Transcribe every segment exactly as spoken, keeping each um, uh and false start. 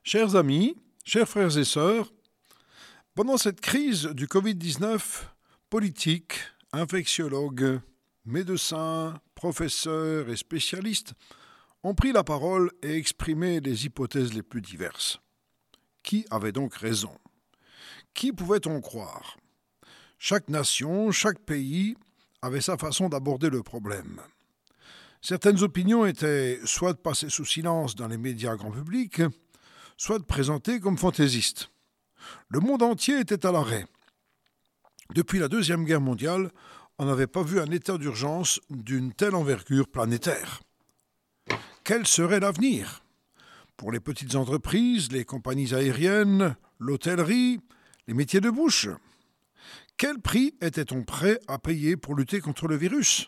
Chers amis, chers frères et sœurs, pendant cette crise du covid dix-neuf, politiques, infectiologues, médecins, professeurs et spécialistes ont pris la parole et exprimé les hypothèses les plus diverses. Qui avait donc raison? Qui pouvait-on croire? Chaque nation, chaque pays avait sa façon d'aborder le problème. Certaines opinions étaient soit passées sous silence dans les médias grand public, soit présentées comme fantaisistes. Le monde entier était à l'arrêt. Depuis la Deuxième Guerre mondiale, on n'avait pas vu un état d'urgence d'une telle envergure planétaire. Quel serait l'avenir? Pour les petites entreprises, les compagnies aériennes, l'hôtellerie, les métiers de bouche. Quel prix était-on prêt à payer pour lutter contre le virus?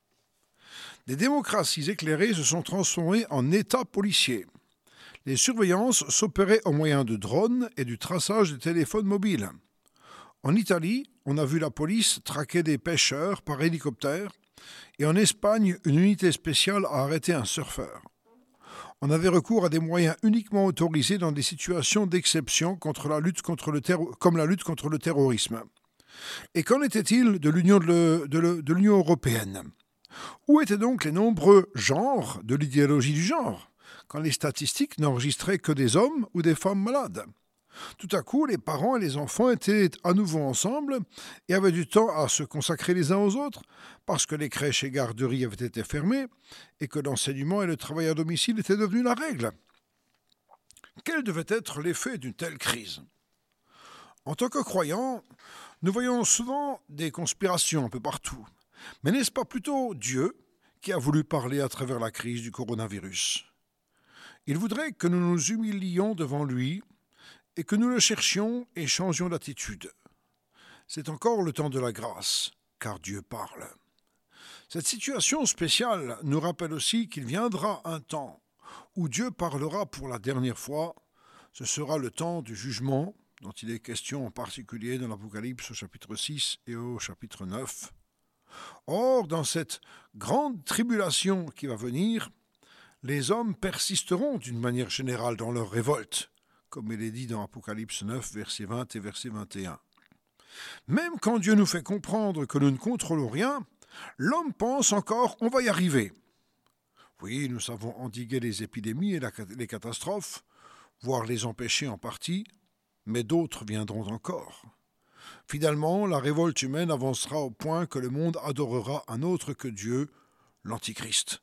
Des démocraties éclairées se sont transformées en États policiers. Les surveillances s'opéraient au moyen de drones et du traçage des téléphones mobiles. En Italie, on a vu la police traquer des pêcheurs par hélicoptère et en Espagne, une unité spéciale a arrêté un surfeur. On avait recours à des moyens uniquement autorisés dans des situations d'exception contre la lutte contre le terro- comme la lutte contre le terrorisme. Et qu'en était-il de l'Union, de, de, de l'Union européenne? Où étaient donc les nombreux genres de l'idéologie du genre, quand les statistiques n'enregistraient que des hommes ou des femmes malades? Tout à coup, les parents et les enfants étaient à nouveau ensemble et avaient du temps à se consacrer les uns aux autres, parce que les crèches et garderies avaient été fermées et que l'enseignement et le travail à domicile étaient devenus la règle. Quel devait être l'effet d'une telle crise? En tant que croyants, nous voyons souvent des conspirations un peu partout. Mais n'est-ce pas plutôt Dieu qui a voulu parler à travers la crise du coronavirus? Il voudrait que nous nous humiliions devant lui et que nous le cherchions et changions d'attitude. C'est encore le temps de la grâce, car Dieu parle. Cette situation spéciale nous rappelle aussi qu'il viendra un temps où Dieu parlera pour la dernière fois. Ce sera le temps du jugement, dont il est question en particulier dans l'Apocalypse au chapitre six et au chapitre neuf. Or, dans cette grande tribulation qui va venir, les hommes persisteront d'une manière générale dans leur révolte, comme il est dit dans Apocalypse neuf, verset vingt et verset vingt et un. Même quand Dieu nous fait comprendre que nous ne contrôlons rien, l'homme pense encore on va y arriver. Oui, nous savons endiguer les épidémies et la, les catastrophes, voire les empêcher en partie, mais d'autres viendront encore. Finalement, la révolte humaine avancera au point que le monde adorera un autre que Dieu, l'Antichrist.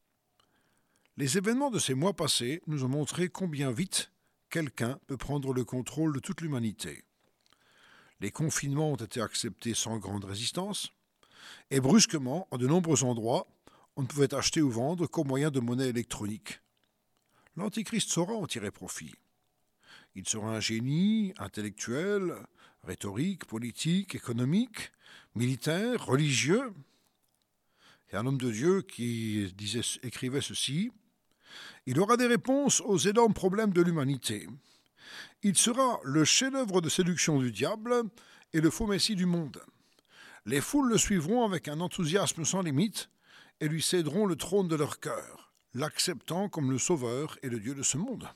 Les événements de ces mois passés nous ont montré combien vite quelqu'un peut prendre le contrôle de toute l'humanité. Les confinements ont été acceptés sans grande résistance, et brusquement, en de nombreux endroits, on ne pouvait acheter ou vendre qu'au moyen de monnaie électronique. L'Antichrist saura en tirer profit. Il sera un génie intellectuel, rhétorique, politique, économique, militaire, religieux. Et un homme de Dieu qui disait, écrivait ceci: il aura des réponses aux énormes problèmes de l'humanité. Il sera le chef-d'œuvre de séduction du diable et le faux messie du monde. Les foules le suivront avec un enthousiasme sans limite et lui céderont le trône de leur cœur, l'acceptant comme le sauveur et le Dieu de ce monde.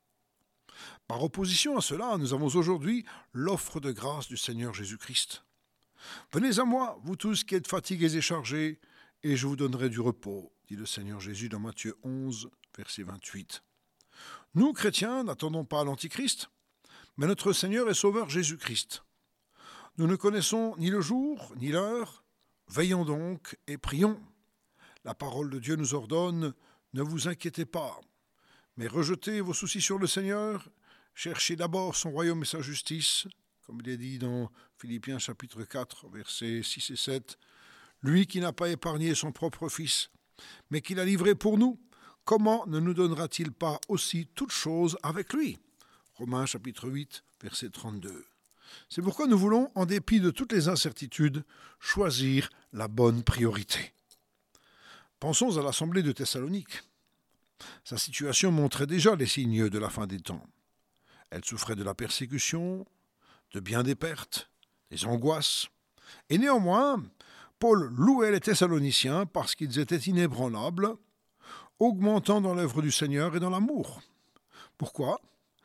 Par opposition à cela, nous avons aujourd'hui l'offre de grâce du Seigneur Jésus-Christ. Venez à moi, vous tous qui êtes fatigués et chargés, et je vous donnerai du repos, dit le Seigneur Jésus dans Matthieu onze, verset vingt-huit. Nous, chrétiens, n'attendons pas l'Antichrist, mais notre Seigneur et Sauveur Jésus-Christ. Nous ne connaissons ni le jour, ni l'heure. Veillons donc et prions. La parole de Dieu nous ordonne, ne vous inquiétez pas, mais rejetez vos soucis sur le Seigneur, cherchez d'abord son royaume et sa justice, comme il est dit dans Philippiens chapitre quatre, versets six et sept. Lui qui n'a pas épargné son propre Fils, mais qui l'a livré pour nous, comment ne nous donnera-t-il pas aussi toutes choses avec lui? Romains chapitre huit, verset trente-deux. C'est pourquoi nous voulons, en dépit de toutes les incertitudes, choisir la bonne priorité. Pensons à l'assemblée de Thessalonique. Sa situation montrait déjà les signes de la fin des temps. Elle souffrait de la persécution, de bien des pertes, des angoisses. Et néanmoins, Paul louait les Thessaloniciens parce qu'ils étaient inébranlables, augmentant dans l'œuvre du Seigneur et dans l'amour. Pourquoi?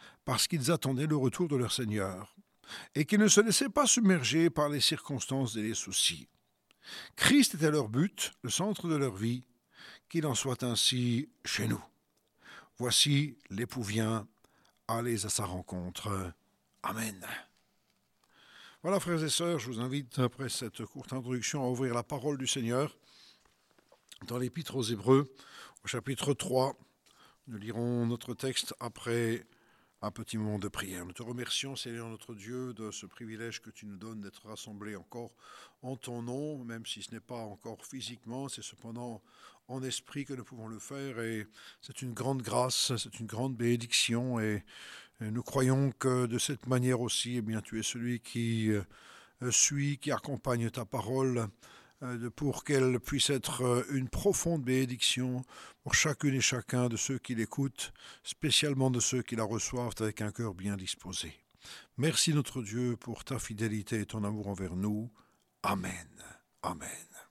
parce qu'ils attendaient le retour de leur Seigneur et qu'ils ne se laissaient pas submerger par les circonstances et les soucis. Christ était leur but, le centre de leur vie, qu'il en soit ainsi chez nous. Voici l'époux vient, allez à sa rencontre. Amen. Voilà, frères et sœurs, je vous invite, après cette courte introduction, à ouvrir la parole du Seigneur dans l'Épître aux Hébreux, au chapitre trois. Nous lirons notre texte après un petit moment de prière. Nous te remercions, Seigneur notre Dieu, de ce privilège que tu nous donnes d'être rassemblés encore en ton nom, même si ce n'est pas encore physiquement, c'est cependant en esprit que nous pouvons le faire, et c'est une grande grâce, c'est une grande bénédiction, et nous croyons que de cette manière aussi, eh bien, tu es celui qui euh, suit, qui accompagne ta parole, euh, pour qu'elle puisse être une profonde bénédiction pour chacune et chacun de ceux qui l'écoutent, spécialement de ceux qui la reçoivent avec un cœur bien disposé. Merci notre Dieu pour ta fidélité et ton amour envers nous. Amen. Amen.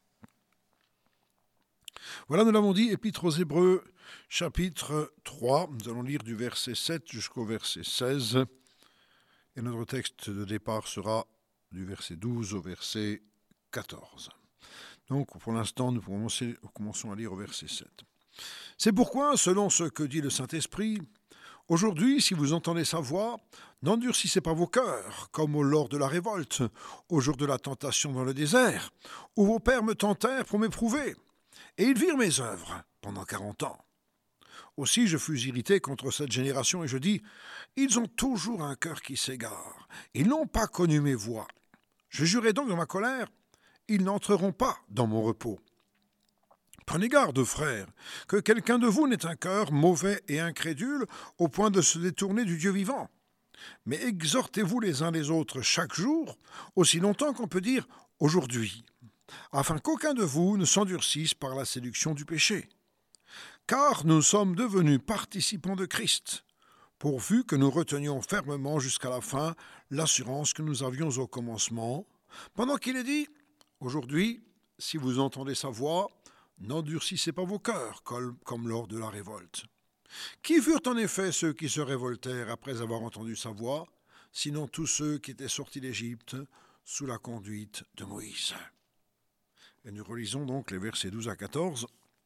Voilà, nous l'avons dit, Épître aux Hébreux, chapitre trois. Nous allons lire du verset sept jusqu'au verset seize. Et notre texte de départ sera du verset douze au verset quatorze. Donc, pour l'instant, nous commençons à lire au verset sept. « C'est pourquoi, selon ce que dit le Saint-Esprit, aujourd'hui, si vous entendez sa voix, n'endurcissez pas vos cœurs, comme au lors de la révolte, au jour de la tentation dans le désert, où vos pères me tentèrent pour m'éprouver, et ils virent mes œuvres pendant quarante ans. Aussi je fus irrité contre cette génération, et je dis, ils ont toujours un cœur qui s'égare, ils n'ont pas connu mes voies. Je jurai donc dans ma colère, ils n'entreront pas dans mon repos. Prenez garde, frères, que quelqu'un de vous n'ait un cœur mauvais et incrédule au point de se détourner du Dieu vivant. Mais exhortez-vous les uns les autres chaque jour, aussi longtemps qu'on peut dire aujourd'hui, afin qu'aucun de vous ne s'endurcisse par la séduction du péché. Car nous sommes devenus participants de Christ, pourvu que nous retenions fermement jusqu'à la fin l'assurance que nous avions au commencement, pendant qu'il est dit, aujourd'hui, si vous entendez sa voix, n'endurcissez pas vos cœurs, comme lors de la révolte. Qui furent en effet ceux qui se révoltèrent après avoir entendu sa voix, sinon tous ceux qui étaient sortis d'Égypte sous la conduite de Moïse. » Et nous relisons donc les versets douze à quatorze.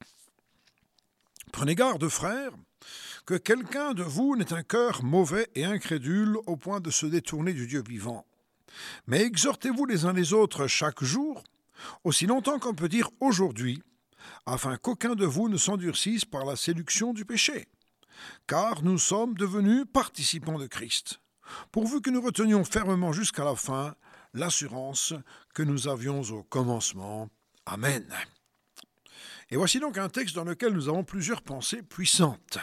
« Prenez garde, frères, que quelqu'un de vous n'ait un cœur mauvais et incrédule au point de se détourner du Dieu vivant. Mais exhortez-vous les uns les autres chaque jour, aussi longtemps qu'on peut dire aujourd'hui, afin qu'aucun de vous ne s'endurcisse par la séduction du péché. Car nous sommes devenus participants de Christ, pourvu que nous retenions fermement jusqu'à la fin l'assurance que nous avions au commencement. Amen. » Et voici donc un texte dans lequel nous avons plusieurs pensées puissantes.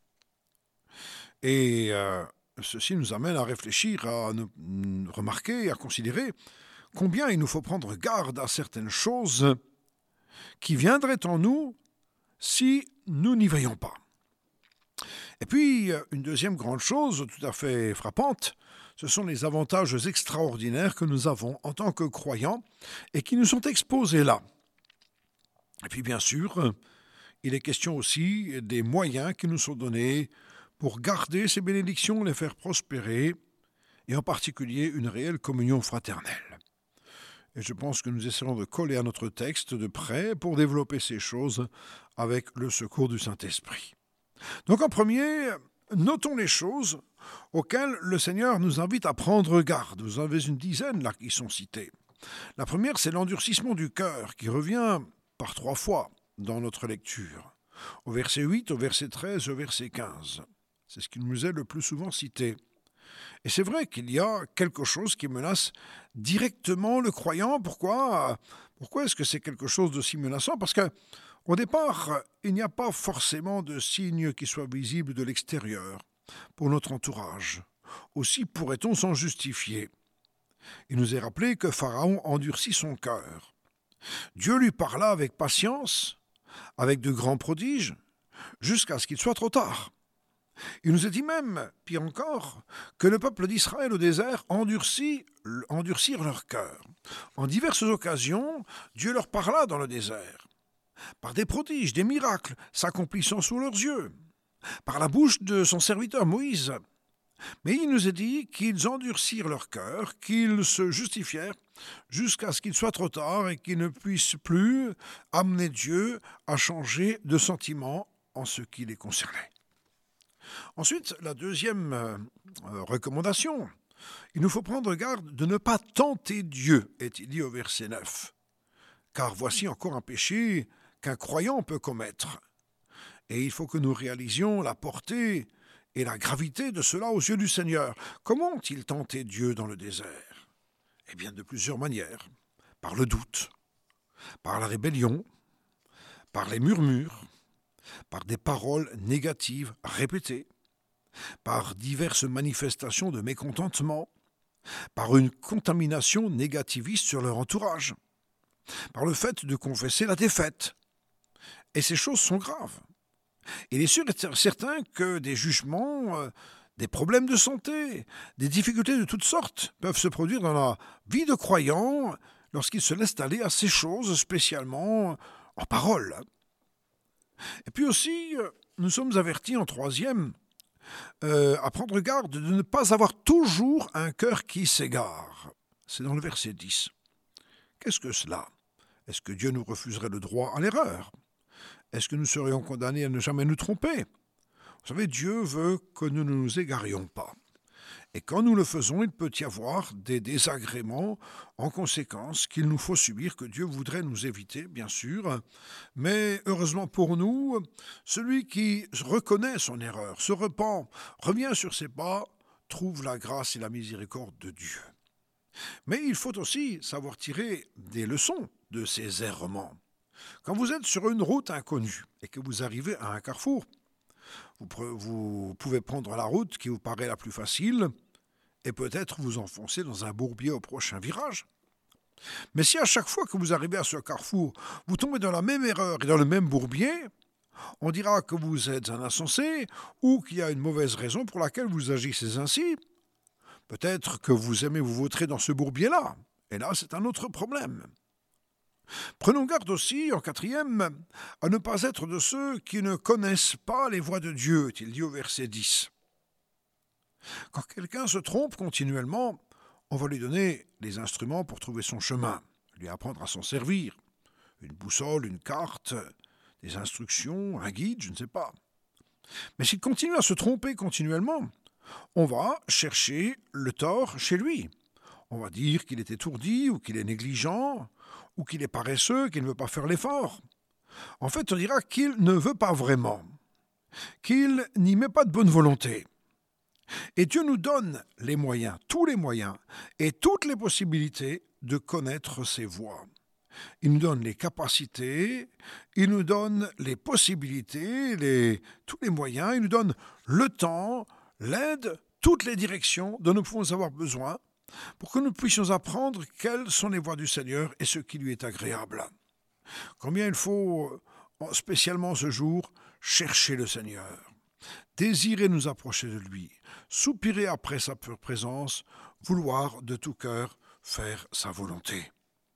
Et euh, ceci nous amène à réfléchir, à nous remarquer, à considérer combien il nous faut prendre garde à certaines choses qui viendraient en nous si nous n'y veillons pas. Et puis, une deuxième grande chose tout à fait frappante, ce sont les avantages extraordinaires que nous avons en tant que croyants et qui nous sont exposés là. Et puis, bien sûr, il est question aussi des moyens qui nous sont donnés pour garder ces bénédictions, les faire prospérer, et en particulier une réelle communion fraternelle. Et je pense que nous essaierons de coller à notre texte de près pour développer ces choses avec le secours du Saint-Esprit. Donc en premier, notons les choses auxquelles le Seigneur nous invite à prendre garde. Vous en avez une dizaine là qui sont citées. La première, c'est l'endurcissement du cœur qui revient par trois fois dans notre lecture. Au verset huit, au verset treize, au verset quinze. C'est ce qui nous est le plus souvent cité. Et c'est vrai qu'il y a quelque chose qui menace directement le croyant. Pourquoi Pourquoi est-ce que c'est quelque chose de si menaçant? Parce qu'au départ, il n'y a pas forcément de signes qui soient visibles de l'extérieur pour notre entourage. Aussi pourrait-on s'en justifier. Il nous est rappelé que Pharaon endurcit son cœur. Dieu lui parla avec patience, avec de grands prodiges, jusqu'à ce qu'il soit trop tard. Il nous est dit même, pire encore, que le peuple d'Israël au désert endurcit, endurcirent leur cœur. En diverses occasions, Dieu leur parla dans le désert, par des prodiges, des miracles s'accomplissant sous leurs yeux, par la bouche de son serviteur Moïse. Mais il nous est dit qu'ils endurcirent leur cœur, qu'ils se justifièrent jusqu'à ce qu'il soit trop tard et qu'ils ne puissent plus amener Dieu à changer de sentiment en ce qui les concernait. Ensuite, la deuxième euh, recommandation, il nous faut prendre garde de ne pas tenter Dieu, est-il dit au verset neuf. Car voici encore un péché qu'un croyant peut commettre. Et il faut que nous réalisions la portée et la gravité de cela aux yeux du Seigneur. Comment ont-ils tenté Dieu dans le désert? Eh bien, de plusieurs manières. Par le doute, par la rébellion, par les murmures, par des paroles négatives répétées, par diverses manifestations de mécontentement, par une contamination négativiste sur leur entourage, par le fait de confesser la défaite. Et ces choses sont graves. Il est sûr et certain que des jugements, euh, des problèmes de santé, des difficultés de toutes sortes peuvent se produire dans la vie de croyants lorsqu'ils se laissent aller à ces choses, spécialement en parole. Et puis aussi, euh, nous sommes avertis en troisième euh, à prendre garde de ne pas avoir toujours un cœur qui s'égare. C'est dans le verset dix. Qu'est-ce que cela? Est-ce que Dieu nous refuserait le droit à l'erreur? Est-ce que nous serions condamnés à ne jamais nous tromper? Vous savez, Dieu veut que nous ne nous égarions pas. Et quand nous le faisons, il peut y avoir des désagréments en conséquence qu'il nous faut subir, que Dieu voudrait nous éviter, bien sûr. Mais heureusement pour nous, celui qui reconnaît son erreur, se repent, revient sur ses pas, trouve la grâce et la miséricorde de Dieu. Mais il faut aussi savoir tirer des leçons de ces errements. Quand vous êtes sur une route inconnue et que vous arrivez à un carrefour, vous, pre- vous pouvez prendre la route qui vous paraît la plus facile et peut-être vous enfoncer dans un bourbier au prochain virage. Mais si à chaque fois que vous arrivez à ce carrefour, vous tombez dans la même erreur et dans le même bourbier, on dira que vous êtes un insensé ou qu'il y a une mauvaise raison pour laquelle vous agissez ainsi. Peut-être que vous aimez vous vautrer dans ce bourbier-là, et là c'est un autre problème. Prenons garde aussi, en quatrième, à ne pas être de ceux qui ne connaissent pas les voies de Dieu, est-il dit au verset dix. Quand quelqu'un se trompe continuellement, on va lui donner les instruments pour trouver son chemin, lui apprendre à s'en servir. Une boussole, une carte, des instructions, un guide, je ne sais pas. Mais s'il continue à se tromper continuellement, on va chercher le tort chez lui. On va dire qu'il est étourdi ou qu'il est négligent, ou qu'il est paresseux, qu'il ne veut pas faire l'effort. En fait, on dira qu'il ne veut pas vraiment, qu'il n'y met pas de bonne volonté. Et Dieu nous donne les moyens, tous les moyens, et toutes les possibilités de connaître ses voies. Il nous donne les capacités, il nous donne les possibilités, les, tous les moyens, il nous donne le temps, l'aide, toutes les directions dont nous pouvons avoir besoin pour que nous puissions apprendre quelles sont les voies du Seigneur et ce qui lui est agréable. Combien il faut, spécialement ce jour, chercher le Seigneur, désirer nous approcher de lui, soupirer après sa présence, vouloir de tout cœur faire sa volonté.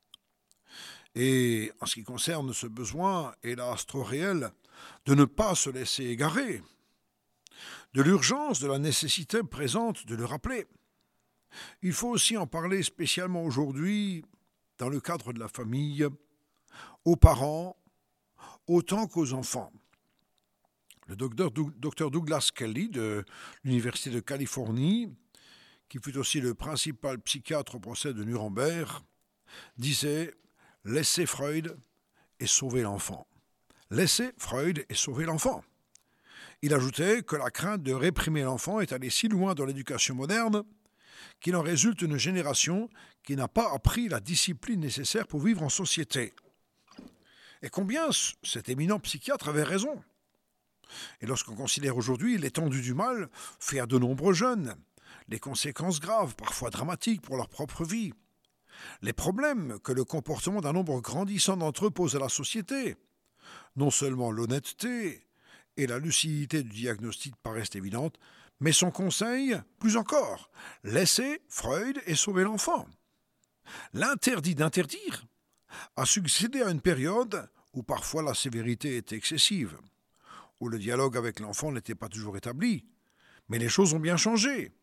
Et en ce qui concerne ce besoin, hélas trop réel, de ne pas se laisser égarer, de l'urgence, de la nécessité présente de le rappeler, il faut aussi en parler spécialement aujourd'hui dans le cadre de la famille, aux parents, autant qu'aux enfants. Le docteur Douglas Kelly de l'Université de Californie, qui fut aussi le principal psychiatre au procès de Nuremberg, disait « Laissez Freud et sauvez l'enfant ». Laissez Freud et sauvez l'enfant. Il ajoutait que la crainte de réprimer l'enfant est allée si loin dans l'éducation moderne qu'il en résulte une génération qui n'a pas appris la discipline nécessaire pour vivre en société. Et combien cet éminent psychiatre avait raison. Et lorsqu'on considère aujourd'hui l'étendue du mal fait à de nombreux jeunes, les conséquences graves, parfois dramatiques pour leur propre vie, les problèmes que le comportement d'un nombre grandissant d'entre eux pose à la société, non seulement l'honnêteté et la lucidité du diagnostic paraissent évidentes, mais son conseil, plus encore, laissez Freud et sauver l'enfant. L'interdit d'interdire a succédé à une période où parfois la sévérité était excessive, où le dialogue avec l'enfant n'était pas toujours établi. Mais les choses ont bien changé.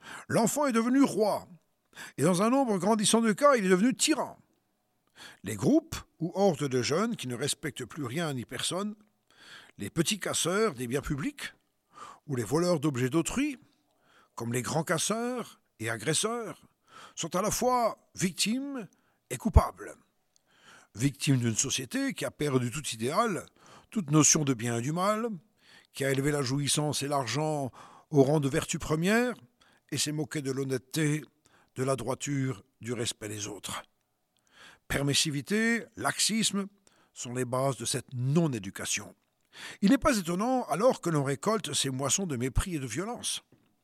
L'enfant est devenu roi, et dans un nombre grandissant de cas, il est devenu tyran. Les groupes ou hordes de jeunes qui ne respectent plus rien ni personne, les petits casseurs des biens publics, ou les voleurs d'objets d'autrui, comme les grands casseurs et agresseurs, sont à la fois victimes et coupables. Victimes d'une société qui a perdu tout idéal, toute notion de bien et du mal, qui a élevé la jouissance et l'argent au rang de vertu première, et s'est moqué de l'honnêteté, de la droiture, du respect des autres. Permissivité, laxisme sont les bases de cette non-éducation. Il n'est pas étonnant alors que l'on récolte ces moissons de mépris et de violence.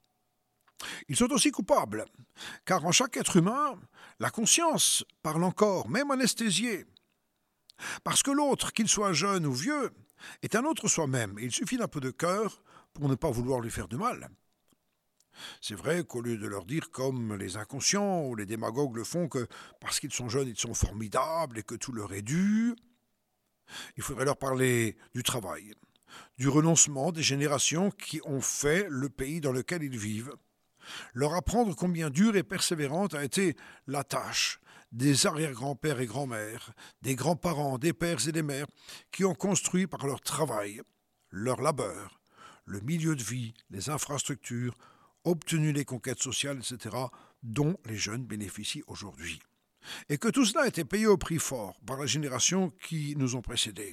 Ils sont aussi coupables, car en chaque être humain, la conscience parle encore, même anesthésiée. Parce que l'autre, qu'il soit jeune ou vieux, est un autre soi-même, et il suffit d'un peu de cœur pour ne pas vouloir lui faire de mal. C'est vrai qu'au lieu de leur dire comme les inconscients ou les démagogues le font, que parce qu'ils sont jeunes, ils sont formidables et que tout leur est dû, il faudrait leur parler du travail, du renoncement des générations qui ont fait le pays dans lequel ils vivent, leur apprendre combien dure et persévérante a été la tâche des arrière-grands-pères et grands-mères, des grands-parents, des pères et des mères, qui ont construit par leur travail, leur labeur, le milieu de vie, les infrastructures, obtenu les conquêtes sociales, et cetera, dont les jeunes bénéficient aujourd'hui. Et que tout cela a été payé au prix fort par la génération qui nous ont précédés.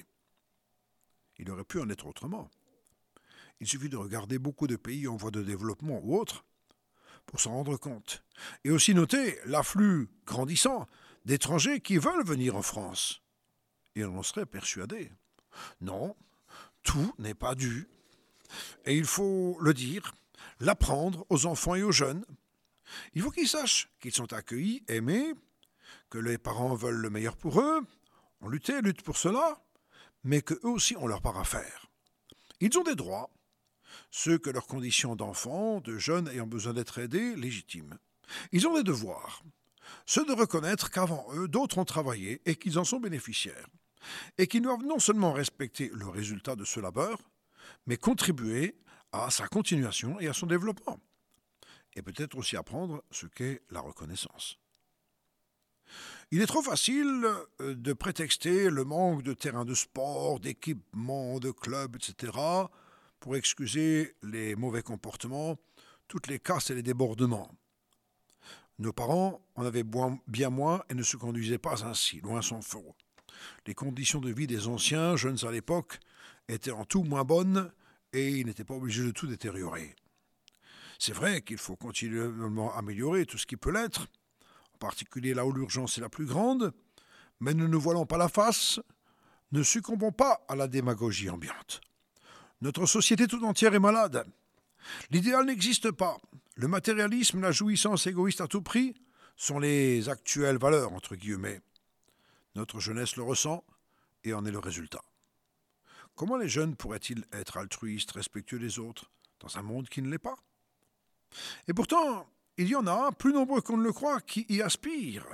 Il aurait pu en être autrement. Il suffit de regarder beaucoup de pays en voie de développement ou autres pour s'en rendre compte. Et aussi noter l'afflux grandissant d'étrangers qui veulent venir en France. Et on en serait persuadé. Non, tout n'est pas dû. Et il faut le dire, l'apprendre aux enfants et aux jeunes. Il faut qu'ils sachent qu'ils sont accueillis, aimés, que les parents veulent le meilleur pour eux, ont lutté, luttent pour cela, mais qu'eux aussi ont leur part à faire. Ils ont des droits, ceux que leurs conditions d'enfants, de jeunes ayant besoin d'être aidés, légitimes. Ils ont des devoirs, ceux de reconnaître qu'avant eux, d'autres ont travaillé et qu'ils en sont bénéficiaires, et qu'ils doivent non seulement respecter le résultat de ce labeur, mais contribuer à sa continuation et à son développement, et peut-être aussi apprendre ce qu'est la reconnaissance. Il est trop facile de prétexter le manque de terrains de sport, d'équipements, de clubs, et cetera, pour excuser les mauvais comportements, toutes les casses et les débordements. Nos parents en avaient bien moins et ne se conduisaient pas ainsi, loin s'en faut. Les conditions de vie des anciens, jeunes à l'époque, étaient en tout moins bonnes et ils n'étaient pas obligés de tout détériorer. C'est vrai qu'il faut continuellement améliorer tout ce qui peut l'être, en particulier là où l'urgence est la plus grande, mais ne nous voilons pas la face, ne succombons pas à la démagogie ambiante. Notre société tout entière est malade. L'idéal n'existe pas. Le matérialisme, la jouissance égoïste à tout prix sont les actuelles valeurs, entre guillemets. Notre jeunesse le ressent et en est le résultat. Comment les jeunes pourraient-ils être altruistes, respectueux des autres, dans un monde qui ne l'est pas? Et pourtant, il y en a, plus nombreux qu'on ne le croit, qui y aspirent.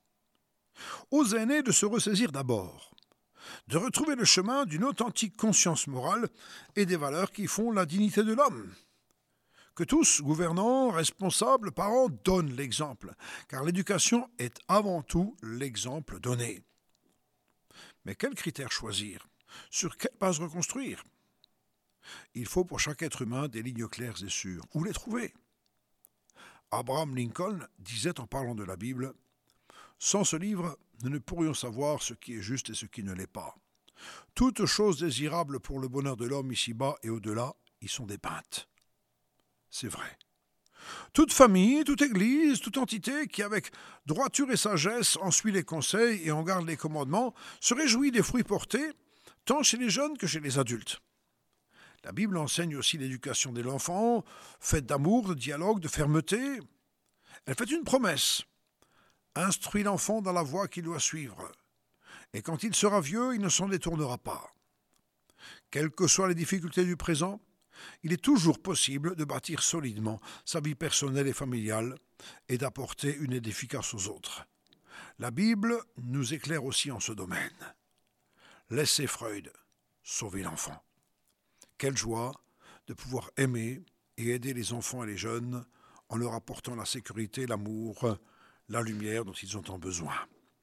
Aux aînés de se ressaisir d'abord, de retrouver le chemin d'une authentique conscience morale et des valeurs qui font la dignité de l'homme. Que tous, gouvernants, responsables, parents, donnent l'exemple, car l'éducation est avant tout l'exemple donné. Mais quels critères choisir? Sur quelle base reconstruire? Il faut pour chaque être humain des lignes claires et sûres. Où les trouver? Abraham Lincoln disait en parlant de la Bible, « Sans ce livre, nous ne pourrions savoir ce qui est juste et ce qui ne l'est pas. Toutes choses désirables pour le bonheur de l'homme ici-bas et au-delà y sont dépeintes. » C'est vrai. Toute famille, toute église, toute entité qui, avec droiture et sagesse, en suit les conseils et en garde les commandements, se réjouit des fruits portés, tant chez les jeunes que chez les adultes. La Bible enseigne aussi l'éducation de l'enfant, faite d'amour, de dialogue, de fermeté. Elle fait une promesse. Instruis l'enfant dans la voie qu'il doit suivre. Et quand il sera vieux, il ne s'en détournera pas. Quelles que soient les difficultés du présent, il est toujours possible de bâtir solidement sa vie personnelle et familiale et d'apporter une aide efficace aux autres. La Bible nous éclaire aussi en ce domaine. Laissez Freud sauver l'enfant. Quelle joie de pouvoir aimer et aider les enfants et les jeunes en leur apportant la sécurité, l'amour, la lumière dont ils ont tant besoin.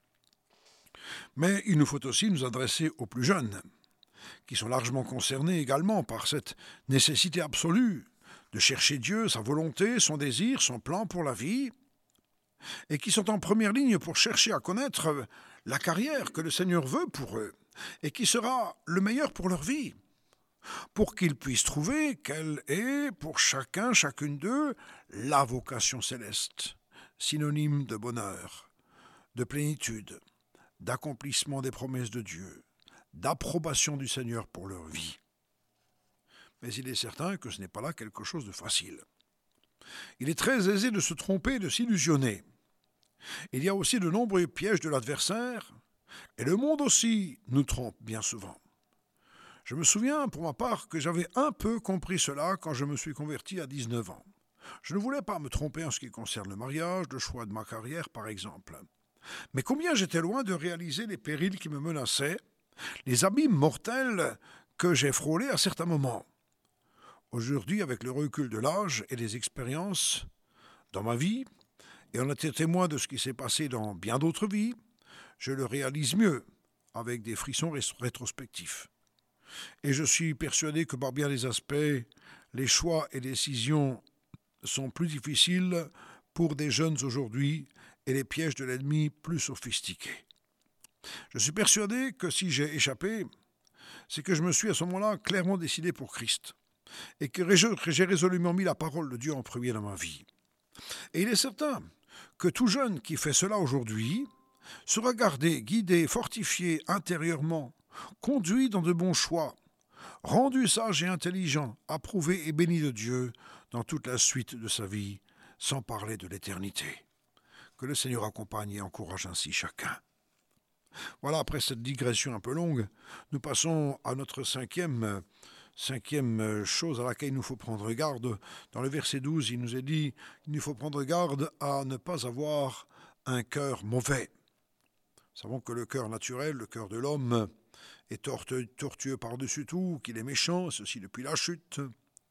Mais il nous faut aussi nous adresser aux plus jeunes, qui sont largement concernés également par cette nécessité absolue de chercher Dieu, sa volonté, son désir, son plan pour la vie, et qui sont en première ligne pour chercher à connaître la carrière que le Seigneur veut pour eux, et qui sera le meilleur pour leur vie, pour qu'ils puissent trouver quelle est, pour chacun, chacune d'eux, la vocation céleste, synonyme de bonheur, de plénitude, d'accomplissement des promesses de Dieu, d'approbation du Seigneur pour leur vie. Mais il est certain que ce n'est pas là quelque chose de facile. Il est très aisé de se tromper et de s'illusionner. Il y a aussi de nombreux pièges de l'adversaire, et le monde aussi nous trompe bien souvent. Je me souviens, pour ma part, que j'avais un peu compris cela quand je me suis converti à dix-neuf ans. Je ne voulais pas me tromper en ce qui concerne le mariage, le choix de ma carrière, par exemple. Mais combien j'étais loin de réaliser les périls qui me menaçaient, les abîmes mortels que j'ai frôlés à certains moments. Aujourd'hui, avec le recul de l'âge et des expériences dans ma vie, et en étant témoin de ce qui s'est passé dans bien d'autres vies, je le réalise mieux, avec des frissons rétrospectifs. Et je suis persuadé que par bien des aspects, les choix et décisions sont plus difficiles pour des jeunes aujourd'hui et les pièges de l'ennemi plus sophistiqués. Je suis persuadé que si j'ai échappé, c'est que je me suis à ce moment-là clairement décidé pour Christ et que j'ai résolument mis la parole de Dieu en premier dans ma vie. Et il est certain que tout jeune qui fait cela aujourd'hui sera gardé, guidé, fortifié intérieurement, conduit dans de bons choix, rendu sage et intelligent, approuvé et béni de Dieu dans toute la suite de sa vie, sans parler de l'éternité. Que le Seigneur accompagne et encourage ainsi chacun. Voilà, après cette digression un peu longue, nous passons à notre cinquième, cinquième chose à laquelle il nous faut prendre garde. Dans le verset douze, il nous est dit qu'il nous faut prendre garde à ne pas avoir un cœur mauvais. Nous savons que le cœur naturel, le cœur de l'homme, est tortueux par-dessus tout, qu'il est méchant, ceci depuis la chute.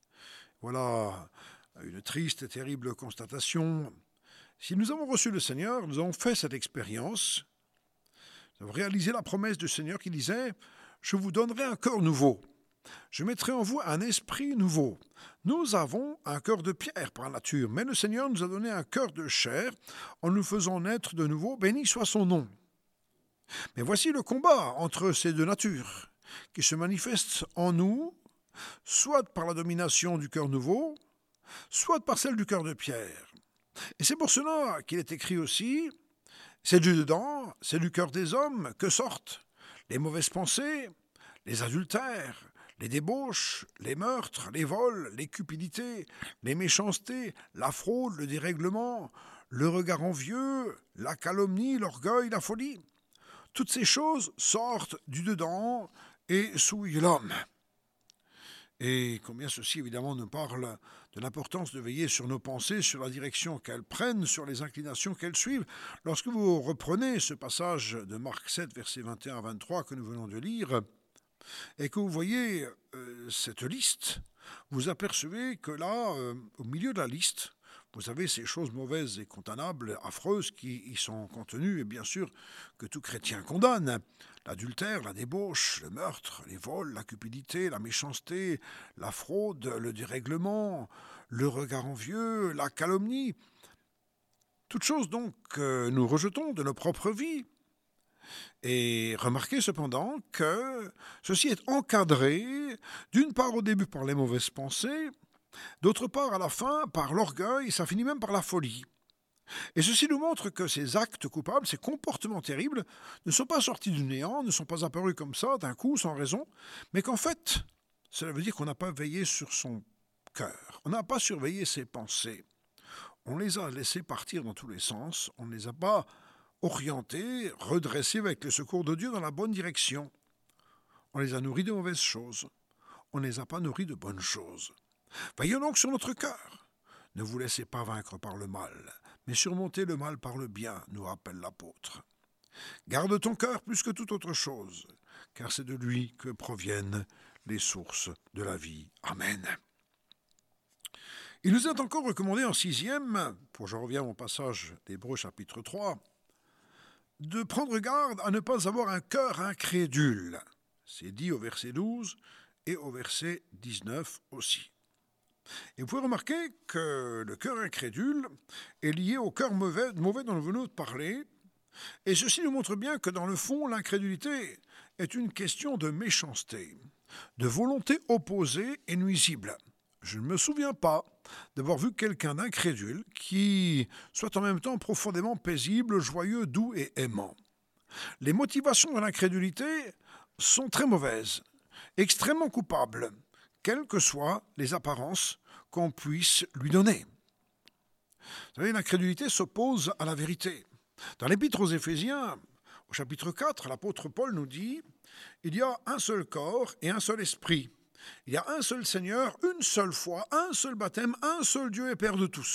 Voilà une triste et terrible constatation. Si nous avons reçu le Seigneur, nous avons fait cette expérience, nous avons réalisé la promesse du Seigneur qui disait « Je vous donnerai un cœur nouveau, je mettrai en vous un esprit nouveau. » Nous avons un cœur de pierre par nature, mais le Seigneur nous a donné un cœur de chair en nous faisant naître de nouveau, béni soit son nom. Mais voici le combat entre ces deux natures qui se manifestent en nous, soit par la domination du cœur nouveau, soit par celle du cœur de pierre. Et c'est pour cela qu'il est écrit aussi, c'est du dedans, c'est du cœur des hommes que sortent les mauvaises pensées, les adultères, les débauches, les meurtres, les vols, les cupidités, les méchancetés, la fraude, le dérèglement, le regard envieux, la calomnie, l'orgueil, la folie. Toutes ces choses sortent du dedans et souillent l'homme. Et combien ceci, évidemment, nous parle de l'importance de veiller sur nos pensées, sur la direction qu'elles prennent, sur les inclinations qu'elles suivent. Lorsque vous reprenez ce passage de Marc sept, versets vingt et un à vingt-trois que nous venons de lire, et que vous voyez euh, cette liste, vous apercevez que là, euh, au milieu de la liste, vous avez ces choses mauvaises et condamnables, affreuses qui y sont contenues, et bien sûr que tout chrétien condamne. L'adultère, la débauche, le meurtre, les vols, la cupidité, la méchanceté, la fraude, le dérèglement, le regard envieux, la calomnie. Toutes choses donc que nous rejetons de nos propres vies. Et remarquez cependant que ceci est encadré, d'une part au début par les mauvaises pensées, d'autre part à la fin par l'orgueil, et ça finit même par la folie. Et ceci nous montre que ces actes coupables, ces comportements terribles, ne sont pas sortis du néant, ne sont pas apparus comme ça, d'un coup, sans raison, mais qu'en fait, cela veut dire qu'on n'a pas veillé sur son cœur, on n'a pas surveillé ses pensées. On les a laissés partir dans tous les sens, on ne les a pas orientés, redressés avec le secours de Dieu dans la bonne direction. On les a nourris de mauvaises choses, on ne les a pas nourris de bonnes choses. Veillons donc sur notre cœur. Ne vous laissez pas vaincre par le mal, mais surmontez le mal par le bien, nous rappelle l'apôtre. Garde ton cœur plus que toute autre chose, car c'est de lui que proviennent les sources de la vie. Amen. Il nous est encore recommandé en sixième, pour je reviens à mon passage d'Hébreux chapitre trois, de prendre garde à ne pas avoir un cœur incrédule. C'est dit au verset douze et au verset dix-neuf aussi. Et vous pouvez remarquer que le cœur incrédule est lié au cœur mauvais, mauvais dont nous venons de parler, et ceci nous montre bien que dans le fond, l'incrédulité est une question de méchanceté, de volonté opposée et nuisible. Je ne me souviens pas d'avoir vu quelqu'un d'incrédule qui soit en même temps profondément paisible, joyeux, doux et aimant. Les motivations de l'incrédulité sont très mauvaises, extrêmement coupables, quelles que soient les apparences qu'on puisse lui donner. Vous savez, l'incrédulité s'oppose à la vérité. Dans l'Épître aux Éphésiens, au chapitre quatre, l'apôtre Paul nous dit « Il y a un seul corps et un seul esprit. Il y a un seul Seigneur, une seule foi, un seul baptême, un seul Dieu et Père de tous. »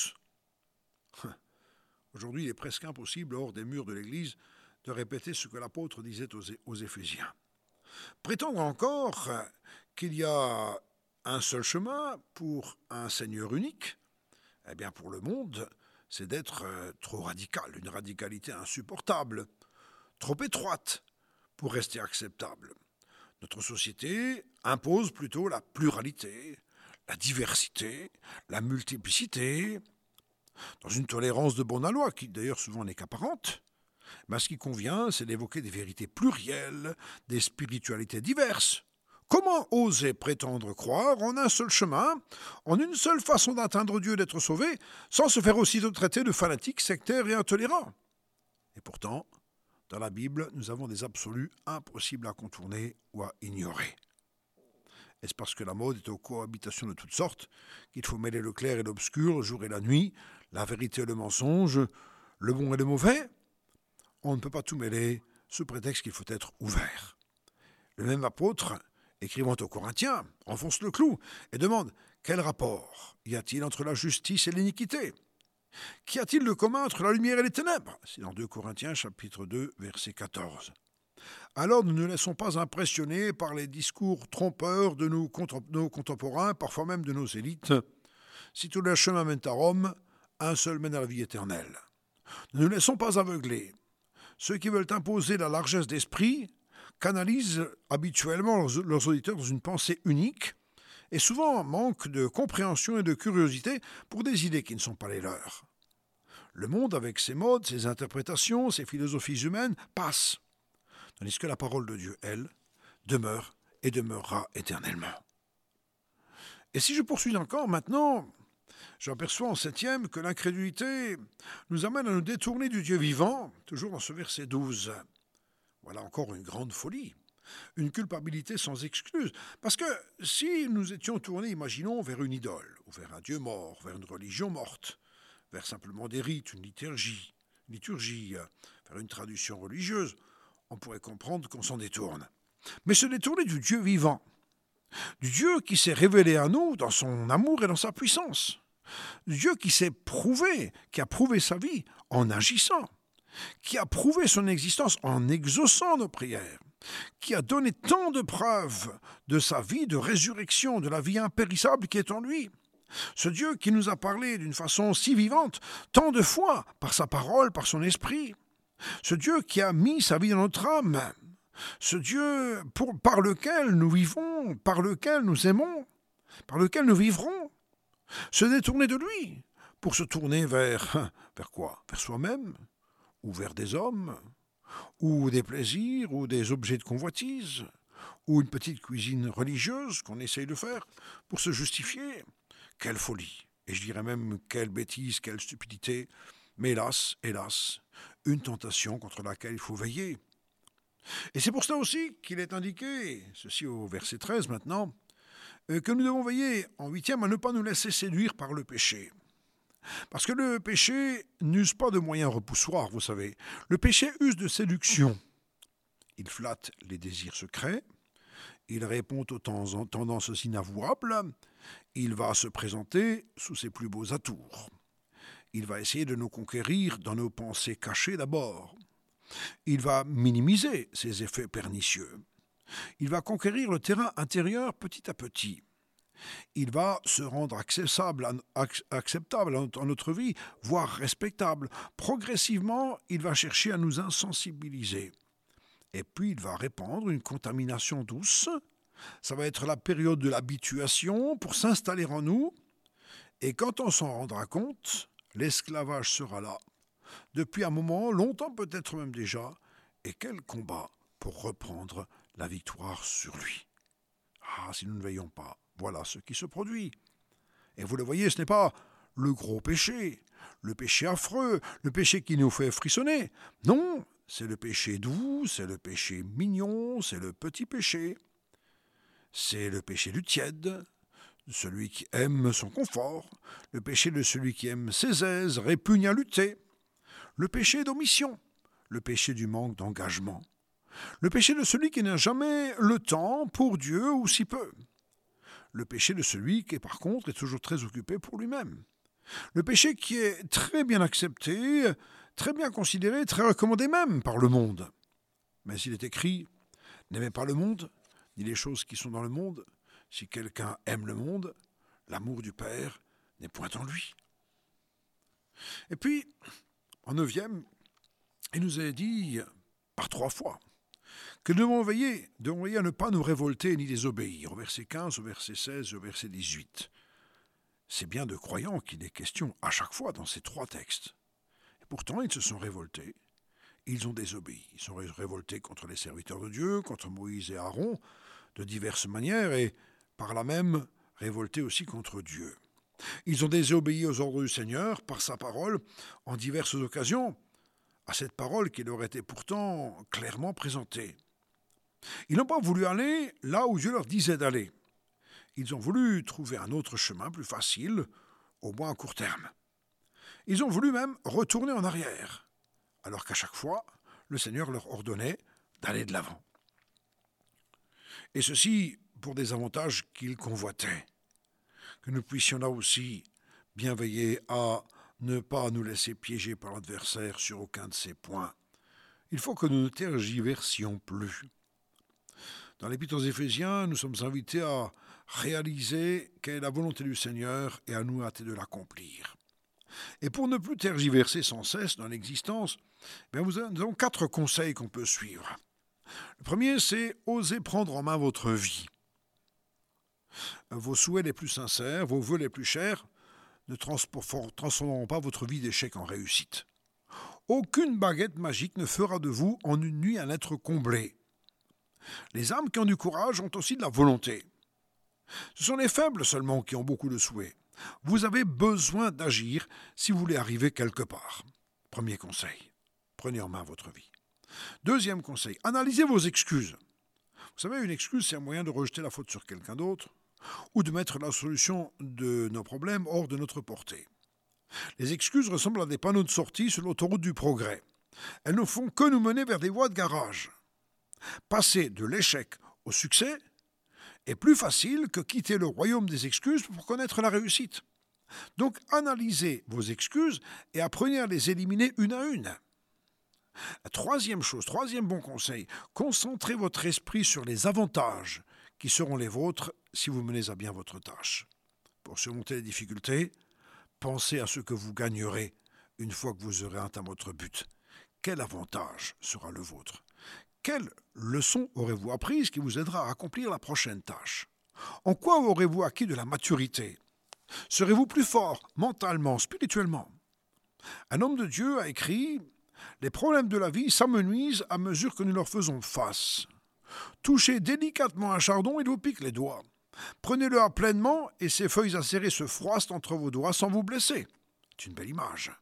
Aujourd'hui, il est presque impossible, hors des murs de l'Église, de répéter ce que l'apôtre disait aux Éphésiens. Prétendre encore qu'il y a un seul chemin pour un Seigneur unique, eh bien pour le monde, c'est d'être trop radical, une radicalité insupportable, trop étroite pour rester acceptable. Notre société impose plutôt la pluralité, la diversité, la multiplicité, dans une tolérance de bon aloi, qui d'ailleurs souvent n'est qu'apparente. Mais ce qui convient, c'est d'évoquer des vérités plurielles, des spiritualités diverses. Comment oser prétendre croire en un seul chemin, en une seule façon d'atteindre Dieu et d'être sauvé, sans se faire aussitôt traiter de fanatique, sectaire et intolérant? Et pourtant, dans la Bible, nous avons des absolus impossibles à contourner ou à ignorer. Est-ce parce que la mode est aux cohabitations de toutes sortes qu'il faut mêler le clair et l'obscur, le jour et la nuit, la vérité et le mensonge, le bon et le mauvais? On ne peut pas tout mêler sous prétexte qu'il faut être ouvert. Le même apôtre, écrivant aux Corinthiens, enfonce le clou et demande « Quel rapport y a-t-il entre la justice et l'iniquité ? Qu'y a-t-il de commun entre la lumière et les ténèbres ?» C'est dans deux Corinthiens, chapitre deux, verset quatorze. Alors nous ne nous laissons pas impressionner par les discours trompeurs de nos, contr- nos contemporains, parfois même de nos élites. Si tous les chemins mènent à Rome, un seul mène à la vie éternelle. Ne nous laissons pas aveugler. Ceux qui veulent imposer la largesse d'esprit canalisent habituellement leurs, leurs auditeurs dans une pensée unique et souvent manquent de compréhension et de curiosité pour des idées qui ne sont pas les leurs. Le monde, avec ses modes, ses interprétations, ses philosophies humaines, passe, tandis que la parole de Dieu, elle, demeure et demeurera éternellement. Et si je poursuis encore maintenant, j'aperçois en septième que l'incrédulité nous amène à nous détourner du Dieu vivant, toujours dans ce verset douze. Voilà encore une grande folie, une culpabilité sans excuse. Parce que si nous étions tournés, imaginons, vers une idole, ou vers un Dieu mort, vers une religion morte, vers simplement des rites, une liturgie, liturgie, vers une tradition religieuse, on pourrait comprendre qu'on s'en détourne. Mais se détourner du Dieu vivant, du Dieu qui s'est révélé à nous dans son amour et dans sa puissance, du Dieu qui s'est prouvé, qui a prouvé sa vie en agissant, qui a prouvé son existence en exaucant nos prières, qui a donné tant de preuves de sa vie de résurrection, de la vie impérissable qui est en lui. Ce Dieu qui nous a parlé d'une façon si vivante, tant de fois, par sa parole, par son esprit. Ce Dieu qui a mis sa vie dans notre âme. Ce Dieu pour, par lequel nous vivons, par lequel nous aimons, par lequel nous vivrons. Se détourner de lui pour se tourner vers, vers quoi? Vers soi-même, ou vers des hommes, ou des plaisirs, ou des objets de convoitise, ou une petite cuisine religieuse qu'on essaye de faire pour se justifier. Quelle folie, et je dirais même quelle bêtise, quelle stupidité, mais hélas, hélas, une tentation contre laquelle il faut veiller. Et c'est pour cela aussi qu'il est indiqué, ceci au verset treize maintenant, que nous devons veiller en huitième à ne pas nous laisser séduire par le péché. Parce que le péché n'use pas de moyens repoussoirs, vous savez. Le péché use de séduction. Il flatte les désirs secrets, il répond aux tendances inavouables, il va se présenter sous ses plus beaux atours. Il va essayer de nous conquérir dans nos pensées cachées d'abord. Il va minimiser ses effets pernicieux. Il va conquérir le terrain intérieur petit à petit. Il va se rendre acceptable, acceptable dans notre vie, voire respectable. Progressivement, il va chercher à nous insensibiliser. Et puis, il va répandre une contamination douce. Ça va être la période de l'habituation pour s'installer en nous. Et quand on s'en rendra compte, l'esclavage sera là. Depuis un moment, longtemps peut-être même déjà. Et quel combat pour reprendre la victoire sur lui. Ah, si nous ne veillons pas, voilà ce qui se produit. Et vous le voyez, ce n'est pas le gros péché, le péché affreux, le péché qui nous fait frissonner. Non, c'est le péché doux, c'est le péché mignon, c'est le petit péché. C'est le péché du tiède, de celui qui aime son confort, le péché de celui qui aime ses aises, répugne à lutter, le péché d'omission, le péché du manque d'engagement, le péché de celui qui n'a jamais le temps pour Dieu ou si peu, le péché de celui qui, par contre, est toujours très occupé pour lui-même, le péché qui est très bien accepté, très bien considéré, très recommandé même par le monde. Mais il est écrit « N'aimez pas le monde, ni les choses qui sont dans le monde. Si quelqu'un aime le monde, l'amour du Père n'est point en lui. » Et puis, en neuvième, il nous a dit par trois fois que nous devons veiller, devons veiller à ne pas nous révolter ni désobéir, au verset quinze, au verset seize et au verset dix-huit. C'est bien de croyants qu'il est question à chaque fois dans ces trois textes. Et pourtant, ils se sont révoltés, ils ont désobéi. Ils sont révoltés contre les serviteurs de Dieu, contre Moïse et Aaron, de diverses manières, et par là même révoltés aussi contre Dieu. Ils ont désobéi aux ordres du Seigneur par sa parole en diverses occasions, à cette parole qui leur était pourtant clairement présentée. Ils n'ont pas voulu aller là où Dieu leur disait d'aller. Ils ont voulu trouver un autre chemin plus facile, au moins à court terme. Ils ont voulu même retourner en arrière, alors qu'à chaque fois, le Seigneur leur ordonnait d'aller de l'avant. Et ceci pour des avantages qu'ils convoitaient. Que nous puissions là aussi bien veiller à ne pas nous laisser piéger par l'adversaire sur aucun de ces points. Il faut que nous ne tergiversions plus. Dans l'Épître aux Éphésiens, nous sommes invités à réaliser quelle est la volonté du Seigneur et à nous hâter de l'accomplir. Et pour ne plus tergiverser sans cesse dans l'existence, bien nous avons quatre conseils qu'on peut suivre. Le premier, c'est oser prendre en main votre vie. Vos souhaits les plus sincères, vos vœux les plus chers, ne transformeront pas votre vie d'échec en réussite. Aucune baguette magique ne fera de vous en une nuit un être comblé. Les âmes qui ont du courage ont aussi de la volonté. Ce sont les faibles seulement qui ont beaucoup de souhaits. Vous avez besoin d'agir si vous voulez arriver quelque part. Premier conseil, prenez en main votre vie. Deuxième conseil, analysez vos excuses. Vous savez, une excuse, c'est un moyen de rejeter la faute sur quelqu'un d'autre ou de mettre la solution de nos problèmes hors de notre portée. Les excuses ressemblent à des panneaux de sortie sur l'autoroute du progrès. Elles ne font que nous mener vers des voies de garage. Passer de l'échec au succès est plus facile que quitter le royaume des excuses pour connaître la réussite. Donc analysez vos excuses et apprenez à les éliminer une à une. La troisième chose, troisième bon conseil, concentrez votre esprit sur les avantages qui seront les vôtres si vous menez à bien votre tâche. Pour surmonter les difficultés, pensez à ce que vous gagnerez une fois que vous aurez atteint votre but. Quel avantage sera le vôtre ? Quelle leçon aurez-vous apprise qui vous aidera à accomplir la prochaine tâche ? En quoi aurez-vous acquis de la maturité ? Serez-vous plus fort mentalement, spirituellement ? Un homme de Dieu a écrit « Les problèmes de la vie s'amenuisent à mesure que nous leur faisons face. Touchez délicatement un chardon, il vous pique les doigts. Prenez-le pleinement et ses feuilles acérées se froissent entre vos doigts sans vous blesser. » C'est une belle image.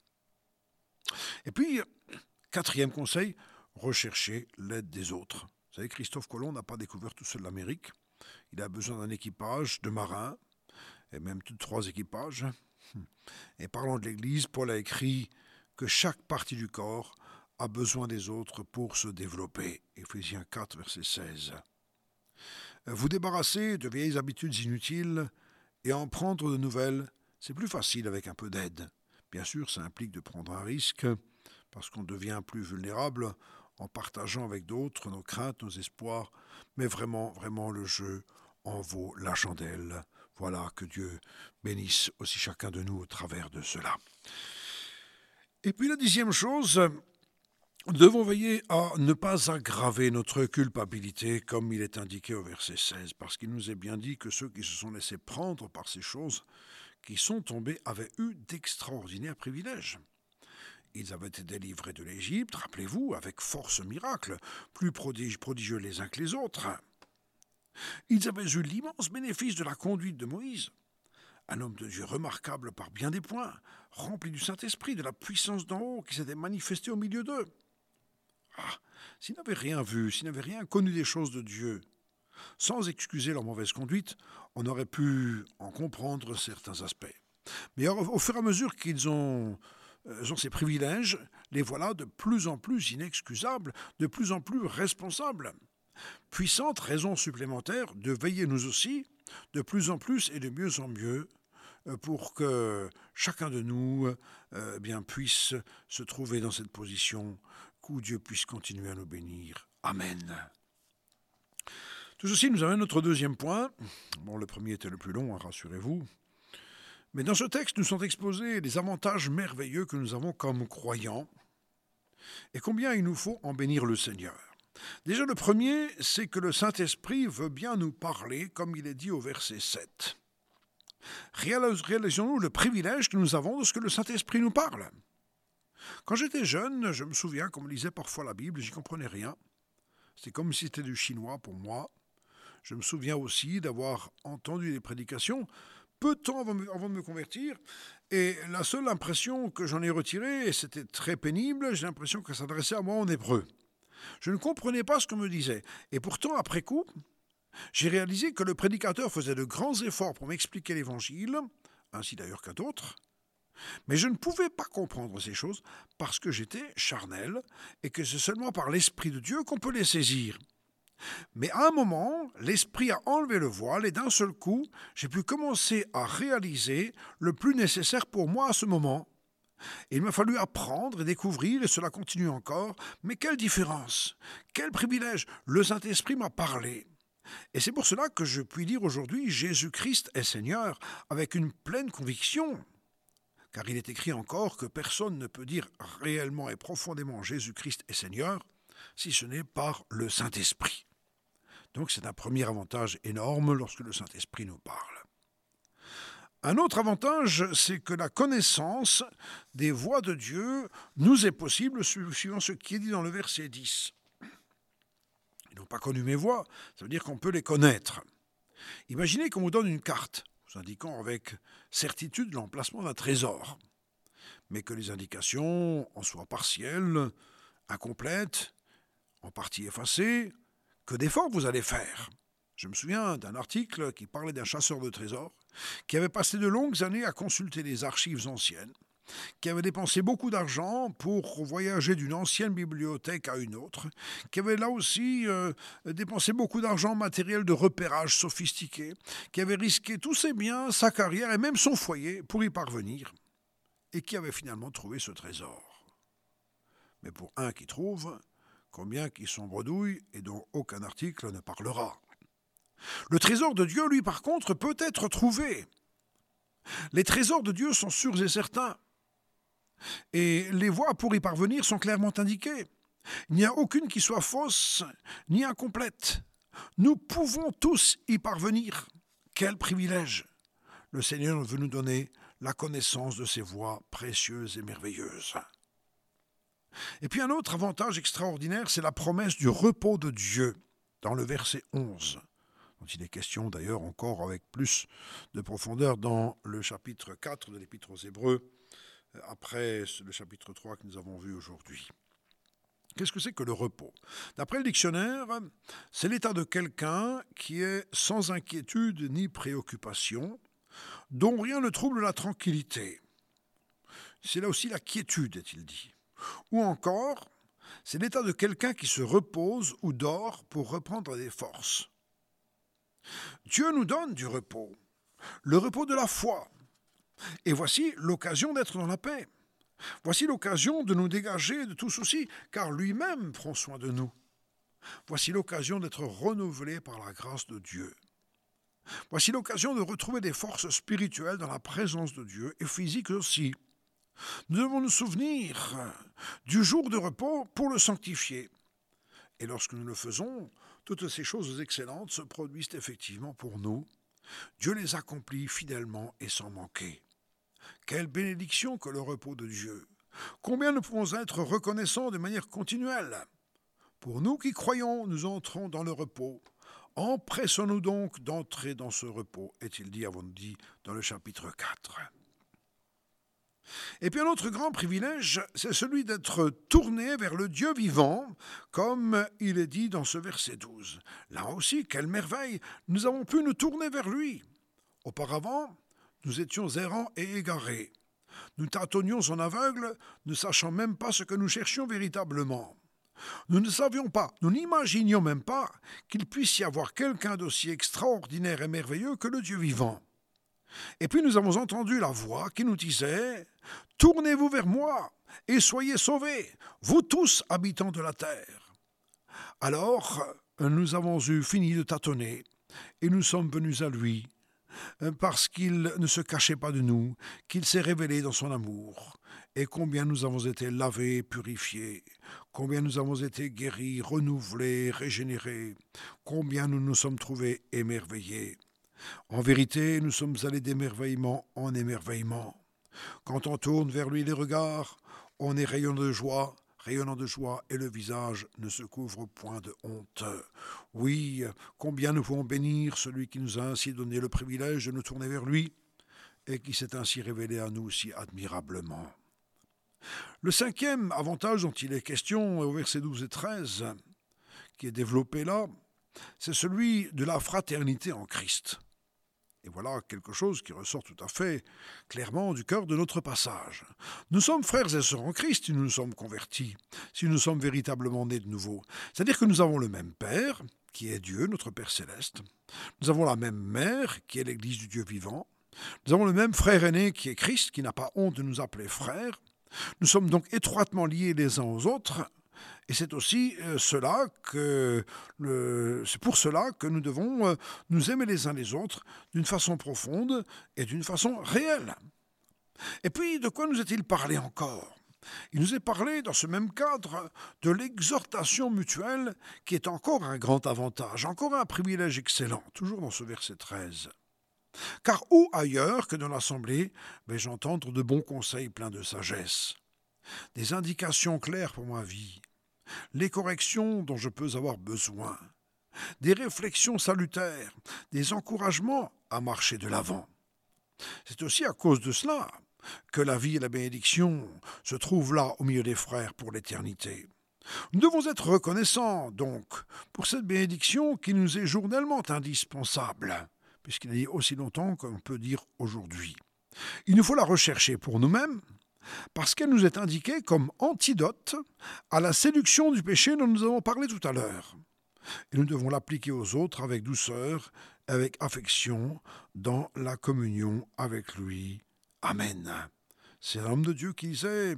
Et puis, quatrième conseil, recherchez l'aide des autres. Vous savez, Christophe Colomb n'a pas découvert tout seul l'Amérique. Il a besoin d'un équipage de marins, et même de trois équipages. Et parlant de l'Église, Paul a écrit que chaque partie du corps a besoin des autres pour se développer. Éphésiens quatre, verset seize. Vous débarrasser de vieilles habitudes inutiles et en prendre de nouvelles, c'est plus facile avec un peu d'aide. Bien sûr, ça implique de prendre un risque, parce qu'on devient plus vulnérable en partageant avec d'autres nos craintes, nos espoirs, mais vraiment, vraiment, le jeu en vaut la chandelle. Voilà, que Dieu bénisse aussi chacun de nous au travers de cela. Et puis la dixième chose, nous devons veiller à ne pas aggraver notre culpabilité comme il est indiqué au verset seize, parce qu'il nous est bien dit que ceux qui se sont laissés prendre par ces choses qui sont tombés avaient eu d'extraordinaires privilèges. Ils avaient été délivrés de l'Égypte, rappelez-vous, avec force miracle, plus prodige, prodigieux les uns que les autres. Ils avaient eu l'immense bénéfice de la conduite de Moïse, un homme de Dieu remarquable par bien des points, rempli du Saint-Esprit, de la puissance d'en haut qui s'était manifestée au milieu d'eux. Ah, s'ils n'avaient rien vu, s'ils n'avaient rien connu des choses de Dieu, sans excuser leur mauvaise conduite, on aurait pu en comprendre certains aspects. Mais au, au fur et à mesure qu'ils ont, euh, ont ces privilèges, les voilà de plus en plus inexcusables, de plus en plus responsables. Puissante raison supplémentaire de veiller nous aussi, de plus en plus et de mieux en mieux, pour que chacun de nous euh, bien, puisse se trouver dans cette position, où Dieu puisse continuer à nous bénir. Amen. Tout ceci nous amène à notre deuxième point. Bon, le premier était le plus long, hein, rassurez-vous. Mais dans ce texte, nous sont exposés les avantages merveilleux que nous avons comme croyants et combien il nous faut en bénir le Seigneur. Déjà, le premier, c'est que le Saint-Esprit veut bien nous parler, comme il est dit au verset sept. Réalisons-nous le privilège que nous avons de ce que le Saint-Esprit nous parle. Quand j'étais jeune, je me souviens qu'on me lisait parfois la Bible, j'y comprenais rien. C'était comme si c'était du chinois pour moi. Je me souviens aussi d'avoir entendu des prédications peu de temps avant, avant de me convertir, et la seule impression que j'en ai retirée, et c'était très pénible, j'ai l'impression que ça s'adressait à moi en hébreu. Je ne comprenais pas ce qu'on me disait, et pourtant, après coup, j'ai réalisé que le prédicateur faisait de grands efforts pour m'expliquer l'Évangile, ainsi d'ailleurs qu'à d'autres, mais je ne pouvais pas comprendre ces choses parce que j'étais charnel et que c'est seulement par l'Esprit de Dieu qu'on peut les saisir. Mais à un moment, l'Esprit a enlevé le voile et d'un seul coup, j'ai pu commencer à réaliser le plus nécessaire pour moi à ce moment. Et il m'a fallu apprendre et découvrir, et cela continue encore, mais quelle différence, quel privilège, le Saint-Esprit m'a parlé. Et c'est pour cela que je puis dire aujourd'hui Jésus-Christ est Seigneur avec une pleine conviction. Car il est écrit encore que personne ne peut dire réellement et profondément Jésus-Christ est Seigneur si ce n'est par le Saint-Esprit. Donc c'est un premier avantage énorme lorsque le Saint-Esprit nous parle. Un autre avantage, c'est que la connaissance des voies de Dieu nous est possible suivant ce qui est dit dans le verset dix. Ils n'ont pas connu mes voies, ça veut dire qu'on peut les connaître. Imaginez qu'on vous donne une carte, vous indiquant avec certitude l'emplacement d'un trésor, mais que les indications en soient partielles, incomplètes, en partie effacées, que d'efforts vous allez faire. Je me souviens d'un article qui parlait d'un chasseur de trésors qui avait passé de longues années à consulter les archives anciennes, qui avait dépensé beaucoup d'argent pour voyager d'une ancienne bibliothèque à une autre, qui avait là aussi euh, dépensé beaucoup d'argent en matériel de repérage sophistiqué, qui avait risqué tous ses biens, sa carrière et même son foyer pour y parvenir, et qui avait finalement trouvé ce trésor. Mais pour un qui trouve, combien qui sont bredouilles et dont aucun article ne parlera. Le trésor de Dieu, lui, par contre, peut être trouvé. Les trésors de Dieu sont sûrs et certains. Et les voies pour y parvenir sont clairement indiquées. Il n'y a aucune qui soit fausse ni incomplète. Nous pouvons tous y parvenir. Quel privilège! Le Seigneur veut nous donner la connaissance de ces voies précieuses et merveilleuses. Et puis un autre avantage extraordinaire, c'est la promesse du repos de Dieu, dans le verset onze. dont il est question d'ailleurs encore avec plus de profondeur dans le chapitre quatre de l'Épître aux Hébreux, après le chapitre trois que nous avons vu aujourd'hui. Qu'est-ce que c'est que le repos? D'après le dictionnaire, c'est l'état de quelqu'un qui est sans inquiétude ni préoccupation, dont rien ne trouble la tranquillité. C'est là aussi la quiétude, est-il dit. Ou encore, c'est l'état de quelqu'un qui se repose ou dort pour reprendre des forces. Dieu nous donne du repos, le repos de la foi. Et voici l'occasion d'être dans la paix. Voici l'occasion de nous dégager de tout souci, car lui-même prend soin de nous. Voici l'occasion d'être renouvelés par la grâce de Dieu. Voici l'occasion de retrouver des forces spirituelles dans la présence de Dieu et physiques aussi. Nous devons nous souvenir du jour de repos pour le sanctifier. Et lorsque nous le faisons, toutes ces choses excellentes se produisent effectivement pour nous. Dieu les accomplit fidèlement et sans manquer. Quelle bénédiction que le repos de Dieu! Combien nous pouvons être reconnaissants de manière continuelle! Pour nous qui croyons, nous entrons dans le repos. Empressons-nous donc d'entrer dans ce repos, est-il dit, avons-nous dit, dans le chapitre quatre. Et puis un autre grand privilège, c'est celui d'être tourné vers le Dieu vivant, comme il est dit dans ce verset douze. Là aussi, quelle merveille, nous avons pu nous tourner vers lui. Auparavant, nous étions errants et égarés. Nous tâtonnions en aveugle, ne sachant même pas ce que nous cherchions véritablement. Nous ne savions pas, nous n'imaginions même pas qu'il puisse y avoir quelqu'un d'aussi extraordinaire et merveilleux que le Dieu vivant. Et puis nous avons entendu la voix qui nous disait « Tournez-vous vers moi et soyez sauvés, vous tous habitants de la terre. » Alors nous avons eu fini de tâtonner et nous sommes venus à lui, parce qu'il ne se cachait pas de nous, qu'il s'est révélé dans son amour. Et combien nous avons été lavés, purifiés, combien nous avons été guéris, renouvelés, régénérés, combien nous nous sommes trouvés émerveillés. En vérité, nous sommes allés d'émerveillement en émerveillement. Quand on tourne vers lui les regards, on est rayonnant de joie, rayonnant de joie, et le visage ne se couvre point de honte. Oui, combien nous pouvons bénir celui qui nous a ainsi donné le privilège de nous tourner vers lui, et qui s'est ainsi révélé à nous si admirablement. Le cinquième avantage dont il est question au verset douze et treize, qui est développé là, c'est celui de la fraternité en Christ. Et voilà quelque chose qui ressort tout à fait clairement du cœur de notre passage. Nous sommes frères et sœurs en Christ si nous nous sommes convertis, si nous sommes véritablement nés de nouveau. C'est-à-dire que nous avons le même Père, qui est Dieu, notre Père céleste. Nous avons la même mère, qui est l'Église du Dieu vivant. Nous avons le même frère aîné, qui est Christ, qui n'a pas honte de nous appeler frères. Nous sommes donc étroitement liés les uns aux autres. Et c'est aussi euh, cela que le, c'est pour cela que nous devons euh, nous aimer les uns les autres d'une façon profonde et d'une façon réelle. Et puis, de quoi nous est-il parlé encore ? Il nous est parlé, dans ce même cadre, de l'exhortation mutuelle qui est encore un grand avantage, encore un privilège excellent, toujours dans ce verset treize. Car où ailleurs que dans l'assemblée vais-je entendre de bons conseils pleins de sagesse, des indications claires pour ma vie, les corrections dont je peux avoir besoin, des réflexions salutaires, des encouragements à marcher de l'avant. C'est aussi à cause de cela que la vie et la bénédiction se trouvent là au milieu des frères pour l'éternité. Nous devons être reconnaissants, donc, pour cette bénédiction qui nous est journellement indispensable, puisqu'il y a aussi longtemps qu'on peut dire aujourd'hui. Il nous faut la rechercher pour nous-mêmes, parce qu'elle nous est indiquée comme antidote à la séduction du péché dont nous avons parlé tout à l'heure. Et nous devons l'appliquer aux autres avec douceur, avec affection, dans la communion avec lui. Amen. C'est l'homme de Dieu qui disait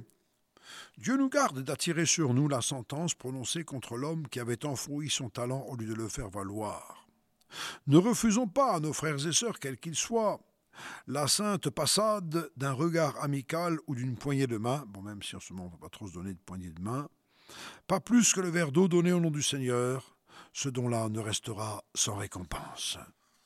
« Dieu nous garde d'attirer sur nous la sentence prononcée contre l'homme qui avait enfoui son talent au lieu de le faire valoir. Ne refusons pas à nos frères et sœurs, quels qu'ils soient, la sainte passade d'un regard amical ou d'une poignée de main, bon même si en ce moment on ne va pas trop se donner de poignée de main, pas plus que le verre d'eau donné au nom du Seigneur, ce dont-là ne restera sans récompense. »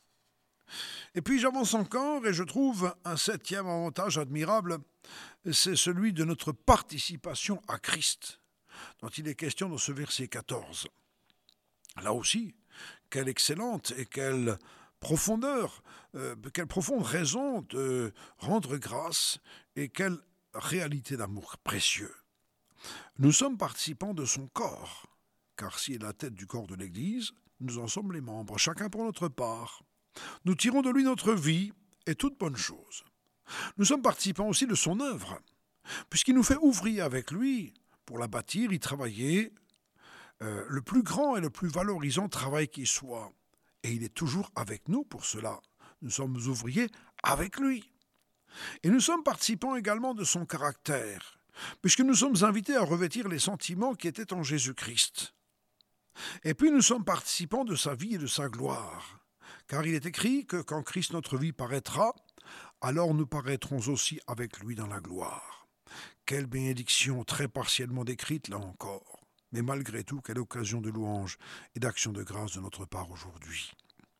Et puis j'avance encore et je trouve un septième avantage admirable, c'est celui de notre participation à Christ, dont il est question dans ce verset quatorze. Là aussi, quelle excellente et quelle profondeur, euh, quelle profonde raison de rendre grâce et quelle réalité d'amour précieux. Nous sommes participants de son corps, car s'il est la tête du corps de l'Église, nous en sommes les membres, chacun pour notre part. Nous tirons de lui notre vie et toute bonne chose. Nous sommes participants aussi de son œuvre, puisqu'il nous fait ouvrier avec lui pour la bâtir, y travailler, euh, le plus grand et le plus valorisant travail qui soit. Et il est toujours avec nous pour cela. Nous sommes ouvriers avec lui. Et nous sommes participants également de son caractère, puisque nous sommes invités à revêtir les sentiments qui étaient en Jésus-Christ. Et puis nous sommes participants de sa vie et de sa gloire, Car il est écrit que quand Christ notre vie paraîtra, alors nous paraîtrons aussi avec lui dans la gloire. Quelle bénédiction très partiellement décrite là encore. Mais malgré tout, quelle occasion de louange et d'action de grâce de notre part aujourd'hui.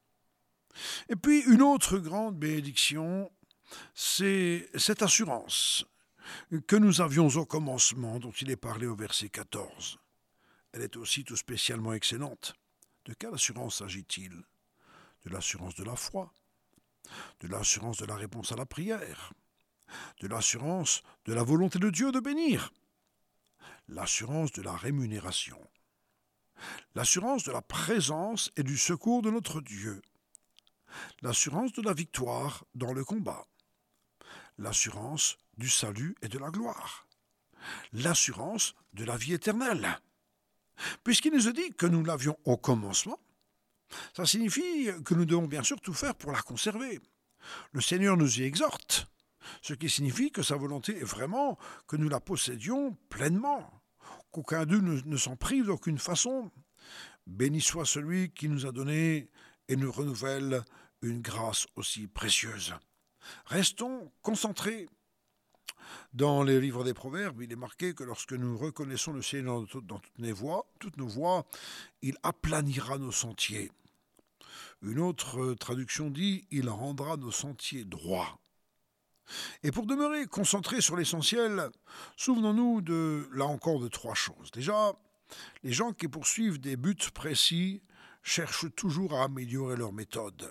Et puis une autre grande bénédiction, c'est cette assurance que nous avions au commencement, dont il est parlé au verset quatorze. Elle est aussi tout spécialement excellente. De quelle assurance s'agit-il? De l'assurance de la foi, de l'assurance de la réponse à la prière, de l'assurance de la volonté de Dieu de bénir, l'assurance de la rémunération, l'assurance de la présence et du secours de notre Dieu, l'assurance de la victoire dans le combat, l'assurance du salut et de la gloire, l'assurance de la vie éternelle. Puisqu'il nous a dit que nous l'avions au commencement, ça signifie que nous devons bien sûr tout faire pour la conserver. Le Seigneur nous y exhorte, ce qui signifie que sa volonté est vraiment que nous la possédions pleinement, qu'aucun d'eux ne, ne s'en prive d'aucune façon. Béni soit celui qui nous a donné et nous renouvelle une grâce aussi précieuse. Restons concentrés. Dans les livres des Proverbes, il est marqué que lorsque nous reconnaissons le Seigneur dans toutes nos voies, toutes nos voies, il aplanira nos sentiers. Une autre traduction dit « il rendra nos sentiers droits ». Et pour demeurer concentrés sur l'essentiel, souvenons-nous de, là encore de trois choses. Déjà, les gens qui poursuivent des buts précis cherchent toujours à améliorer leur méthode.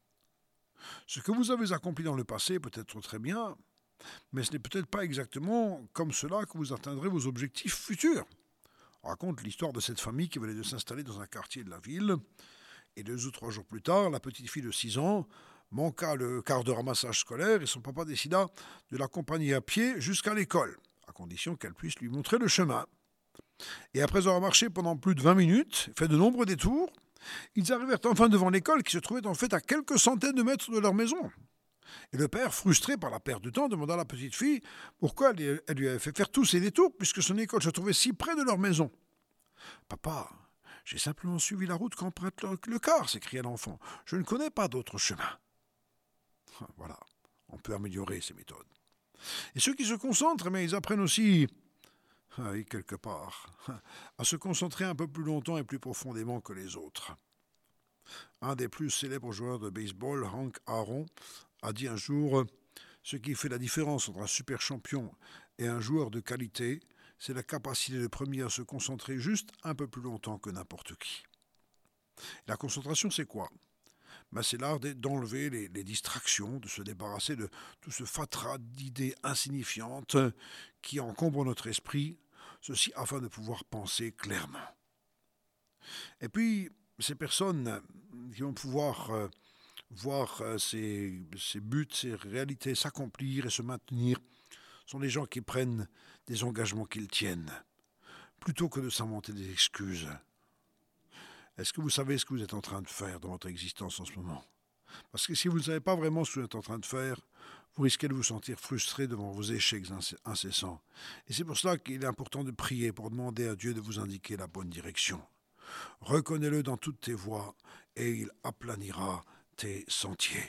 Ce que vous avez accompli dans le passé peut être très bien, mais ce n'est peut-être pas exactement comme cela que vous atteindrez vos objectifs futurs. On raconte l'histoire de cette famille qui venait de s'installer dans un quartier de la ville, et deux ou trois jours plus tard, la petite fille de six ans manqua le quart de ramassage scolaire et son papa décida de l'accompagner à pied jusqu'à l'école, à condition qu'elle puisse lui montrer le chemin. Et après avoir marché pendant plus de vingt minutes, fait de nombreux détours, ils arrivèrent enfin devant l'école qui se trouvait en fait à quelques centaines de mètres de leur maison. Et le père, frustré par la perte de temps, demanda à la petite fille pourquoi elle lui avait fait faire tous ces détours puisque son école se trouvait si près de leur maison. « Papa, j'ai simplement suivi la route qu'emprunte le, le car, s'écria l'enfant. Je ne connais pas d'autre chemin. » Voilà, on peut améliorer ces méthodes. Et ceux qui se concentrent, mais ils apprennent aussi, oui, quelque part, à se concentrer un peu plus longtemps et plus profondément que les autres. Un des plus célèbres joueurs de baseball, Hank Aaron, a dit un jour « Ce qui fait la différence entre un super champion et un joueur de qualité, c'est la capacité de premier à se concentrer juste un peu plus longtemps que n'importe qui. » La concentration, c'est quoi? Ben, c'est l'art d'enlever les, les distractions, de se débarrasser de tout ce fatras d'idées insignifiantes qui encombrent notre esprit, ceci afin de pouvoir penser clairement. Et puis, ces personnes qui vont pouvoir euh, voir euh, ces, ces buts, ces réalités s'accomplir et se maintenir, sont les gens qui prennent des engagements qu'ils tiennent, plutôt que de s'inventer des excuses. Est-ce que vous savez ce que vous êtes en train de faire dans votre existence en ce moment? Parce que si vous ne savez pas vraiment ce que vous êtes en train de faire, vous risquez de vous sentir frustré devant vos échecs incessants. Et c'est pour cela qu'il est important de prier pour demander à Dieu de vous indiquer la bonne direction. Reconnais-le dans toutes tes voies et il aplanira tes sentiers.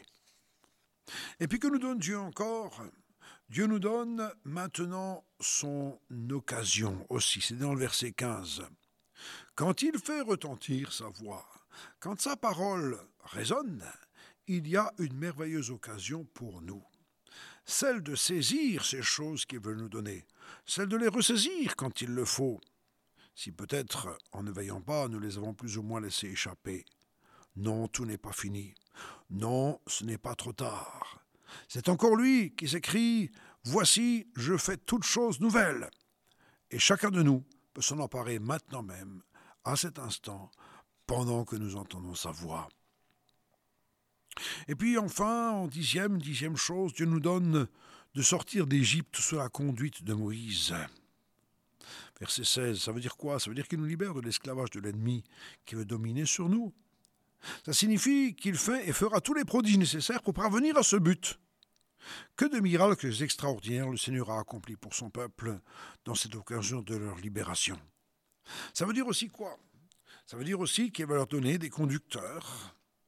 Et puis que nous donne Dieu encore? Dieu nous donne maintenant son occasion aussi. C'est dans le verset quinze. Quand il fait retentir sa voix, quand sa parole résonne, il y a une merveilleuse occasion pour nous. Celle de saisir ces choses qu'il veut nous donner, celle de les ressaisir quand il le faut. Si peut-être, en ne veillant pas, nous les avons plus ou moins laissés échapper. Non, tout n'est pas fini. Non, ce n'est pas trop tard. C'est encore lui qui s'écrie « Voici, je fais toutes choses nouvelles ». Et chacun de nous peut s'en emparer maintenant même, à cet instant, pendant que nous entendons sa voix. Et puis enfin, en dixième, dixième chose, Dieu nous donne de sortir d'Égypte sous la conduite de Moïse. Verset seize, ça veut dire quoi? Ça veut dire qu'il nous libère de l'esclavage de l'ennemi qui veut dominer sur nous. Ça signifie qu'il fait et fera tous les prodiges nécessaires pour parvenir à ce but. Que de miracles extraordinaires le Seigneur a accomplis pour son peuple dans cette occasion de leur libération. Ça veut dire aussi quoi? Ça veut dire aussi qu'il va leur donner des conducteurs,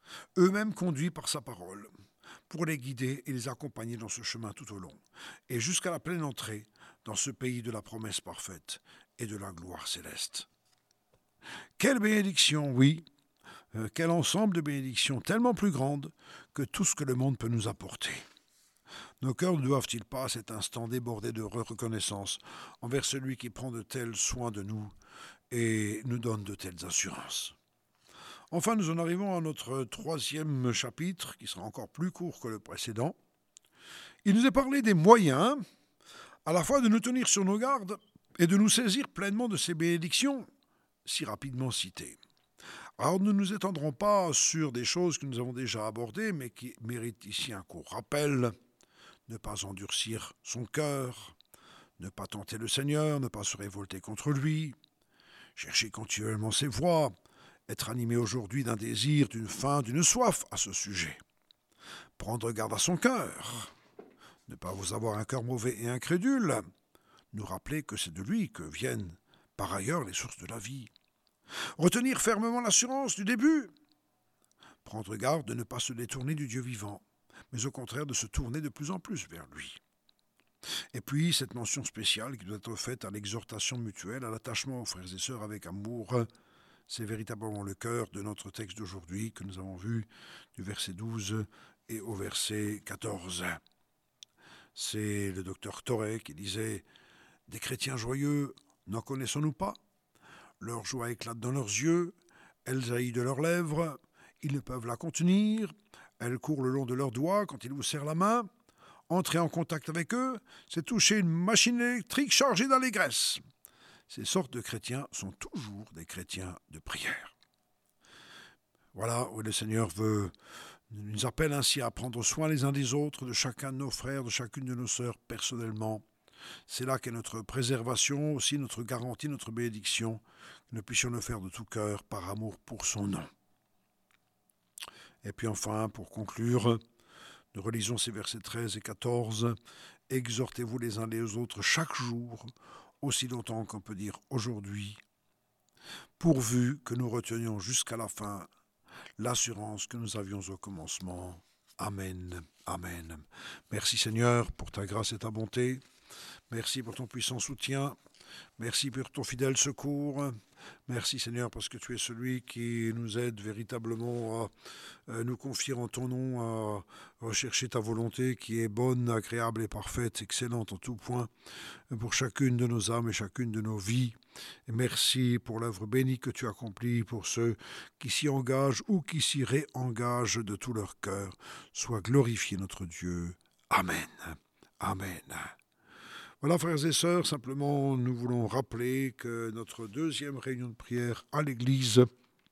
eux-mêmes conduits par sa parole, pour les guider et les accompagner dans ce chemin tout au long, et jusqu'à la pleine entrée dans ce pays de la promesse parfaite et de la gloire céleste. Quelle bénédiction, oui, euh, quel ensemble de bénédictions tellement plus grandes que tout ce que le monde peut nous apporter. Nos cœurs ne doivent-ils pas à cet instant déborder de reconnaissance envers celui qui prend de tels soins de nous et nous donne de telles assurances. Enfin, nous en arrivons à notre troisième chapitre, qui sera encore plus court que le précédent. Il nous est parlé des moyens, à la fois de nous tenir sur nos gardes et de nous saisir pleinement de ces bénédictions si rapidement citées. Alors, nous ne nous étendrons pas sur des choses que nous avons déjà abordées, mais qui méritent ici un court rappel. Ne pas endurcir son cœur, ne pas tenter le Seigneur, ne pas se révolter contre lui, chercher continuellement ses voies, être animé aujourd'hui d'un désir, d'une faim, d'une soif à ce sujet. Prendre garde à son cœur, ne pas vous avoir un cœur mauvais et incrédule, nous rappeler que c'est de lui que viennent par ailleurs les sources de la vie. Retenir fermement l'assurance du début, prendre garde de ne pas se détourner du Dieu vivant, mais au contraire de se tourner de plus en plus vers lui. Et puis, cette mention spéciale qui doit être faite à l'exhortation mutuelle, à l'attachement aux frères et sœurs avec amour, c'est véritablement le cœur de notre texte d'aujourd'hui que nous avons vu du verset douze et au verset quatorze. C'est le docteur Toré qui disait « Des chrétiens joyeux, n'en connaissons-nous pas ? Leur joie éclate dans leurs yeux, elle jaillit de leurs lèvres, ils ne peuvent la contenir, elle court le long de leurs doigts quand ils vous serrent la main. Entrer en contact avec eux, c'est toucher une machine électrique chargée d'allégresse. » Ces sortes de chrétiens sont toujours des chrétiens de prière. Voilà où le Seigneur veut, nous appelle ainsi à prendre soin les uns des autres, de chacun de nos frères, de chacune de nos sœurs personnellement. C'est là qu'est notre préservation, aussi notre garantie, notre bénédiction, que nous puissions le faire de tout cœur par amour pour son nom. Et puis enfin, pour conclure, nous relisons ces versets treize et quatorze. « Exhortez-vous les uns les autres chaque jour, aussi longtemps qu'on peut dire aujourd'hui, pourvu que nous retenions jusqu'à la fin l'assurance que nous avions au commencement. Amen, amen. » Merci Seigneur pour ta grâce et ta bonté. Merci pour ton puissant soutien. Merci pour ton fidèle secours. Merci Seigneur parce que tu es celui qui nous aide véritablement à nous confier en ton nom, à rechercher ta volonté qui est bonne, agréable et parfaite, excellente en tout point pour chacune de nos âmes et chacune de nos vies. Et merci pour l'œuvre bénie que tu accomplis pour ceux qui s'y engagent ou qui s'y réengagent de tout leur cœur. Sois glorifié notre Dieu. Amen. Amen. Voilà, frères et sœurs, simplement nous voulons rappeler que notre deuxième réunion de prière à l'église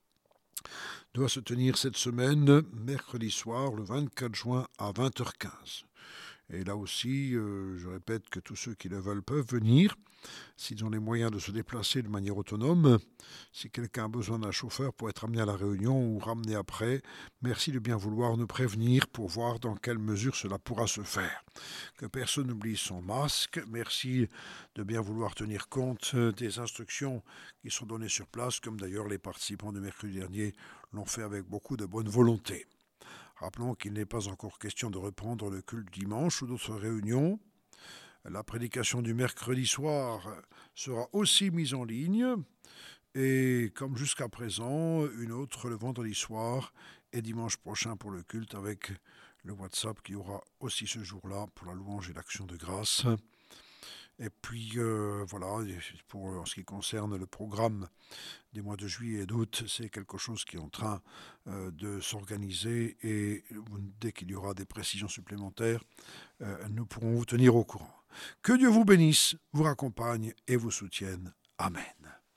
doit se tenir cette semaine, mercredi soir, le vingt-quatre juin à vingt heures quinze. Et là aussi, euh, je répète que tous ceux qui le veulent peuvent venir, s'ils ont les moyens de se déplacer de manière autonome. Si quelqu'un a besoin d'un chauffeur pour être amené à la réunion ou ramené après, merci de bien vouloir nous prévenir pour voir dans quelle mesure cela pourra se faire. Que personne n'oublie son masque. Merci de bien vouloir tenir compte des instructions qui sont données sur place, comme d'ailleurs les participants de mercredi dernier l'ont fait avec beaucoup de bonne volonté. Rappelons qu'il n'est pas encore question de reprendre le culte dimanche ou d'autres réunions. La prédication du mercredi soir sera aussi mise en ligne et, comme jusqu'à présent, une autre le vendredi soir et dimanche prochain pour le culte avec le WhatsApp qui aura aussi ce jour-là pour la louange et l'action de grâce. Et puis euh, voilà, pour en ce qui concerne le programme des mois de juillet et d'août, c'est quelque chose qui est en train euh, de s'organiser et dès qu'il y aura des précisions supplémentaires, euh, nous pourrons vous tenir au courant. Que Dieu vous bénisse, vous raccompagne et vous soutienne. Amen.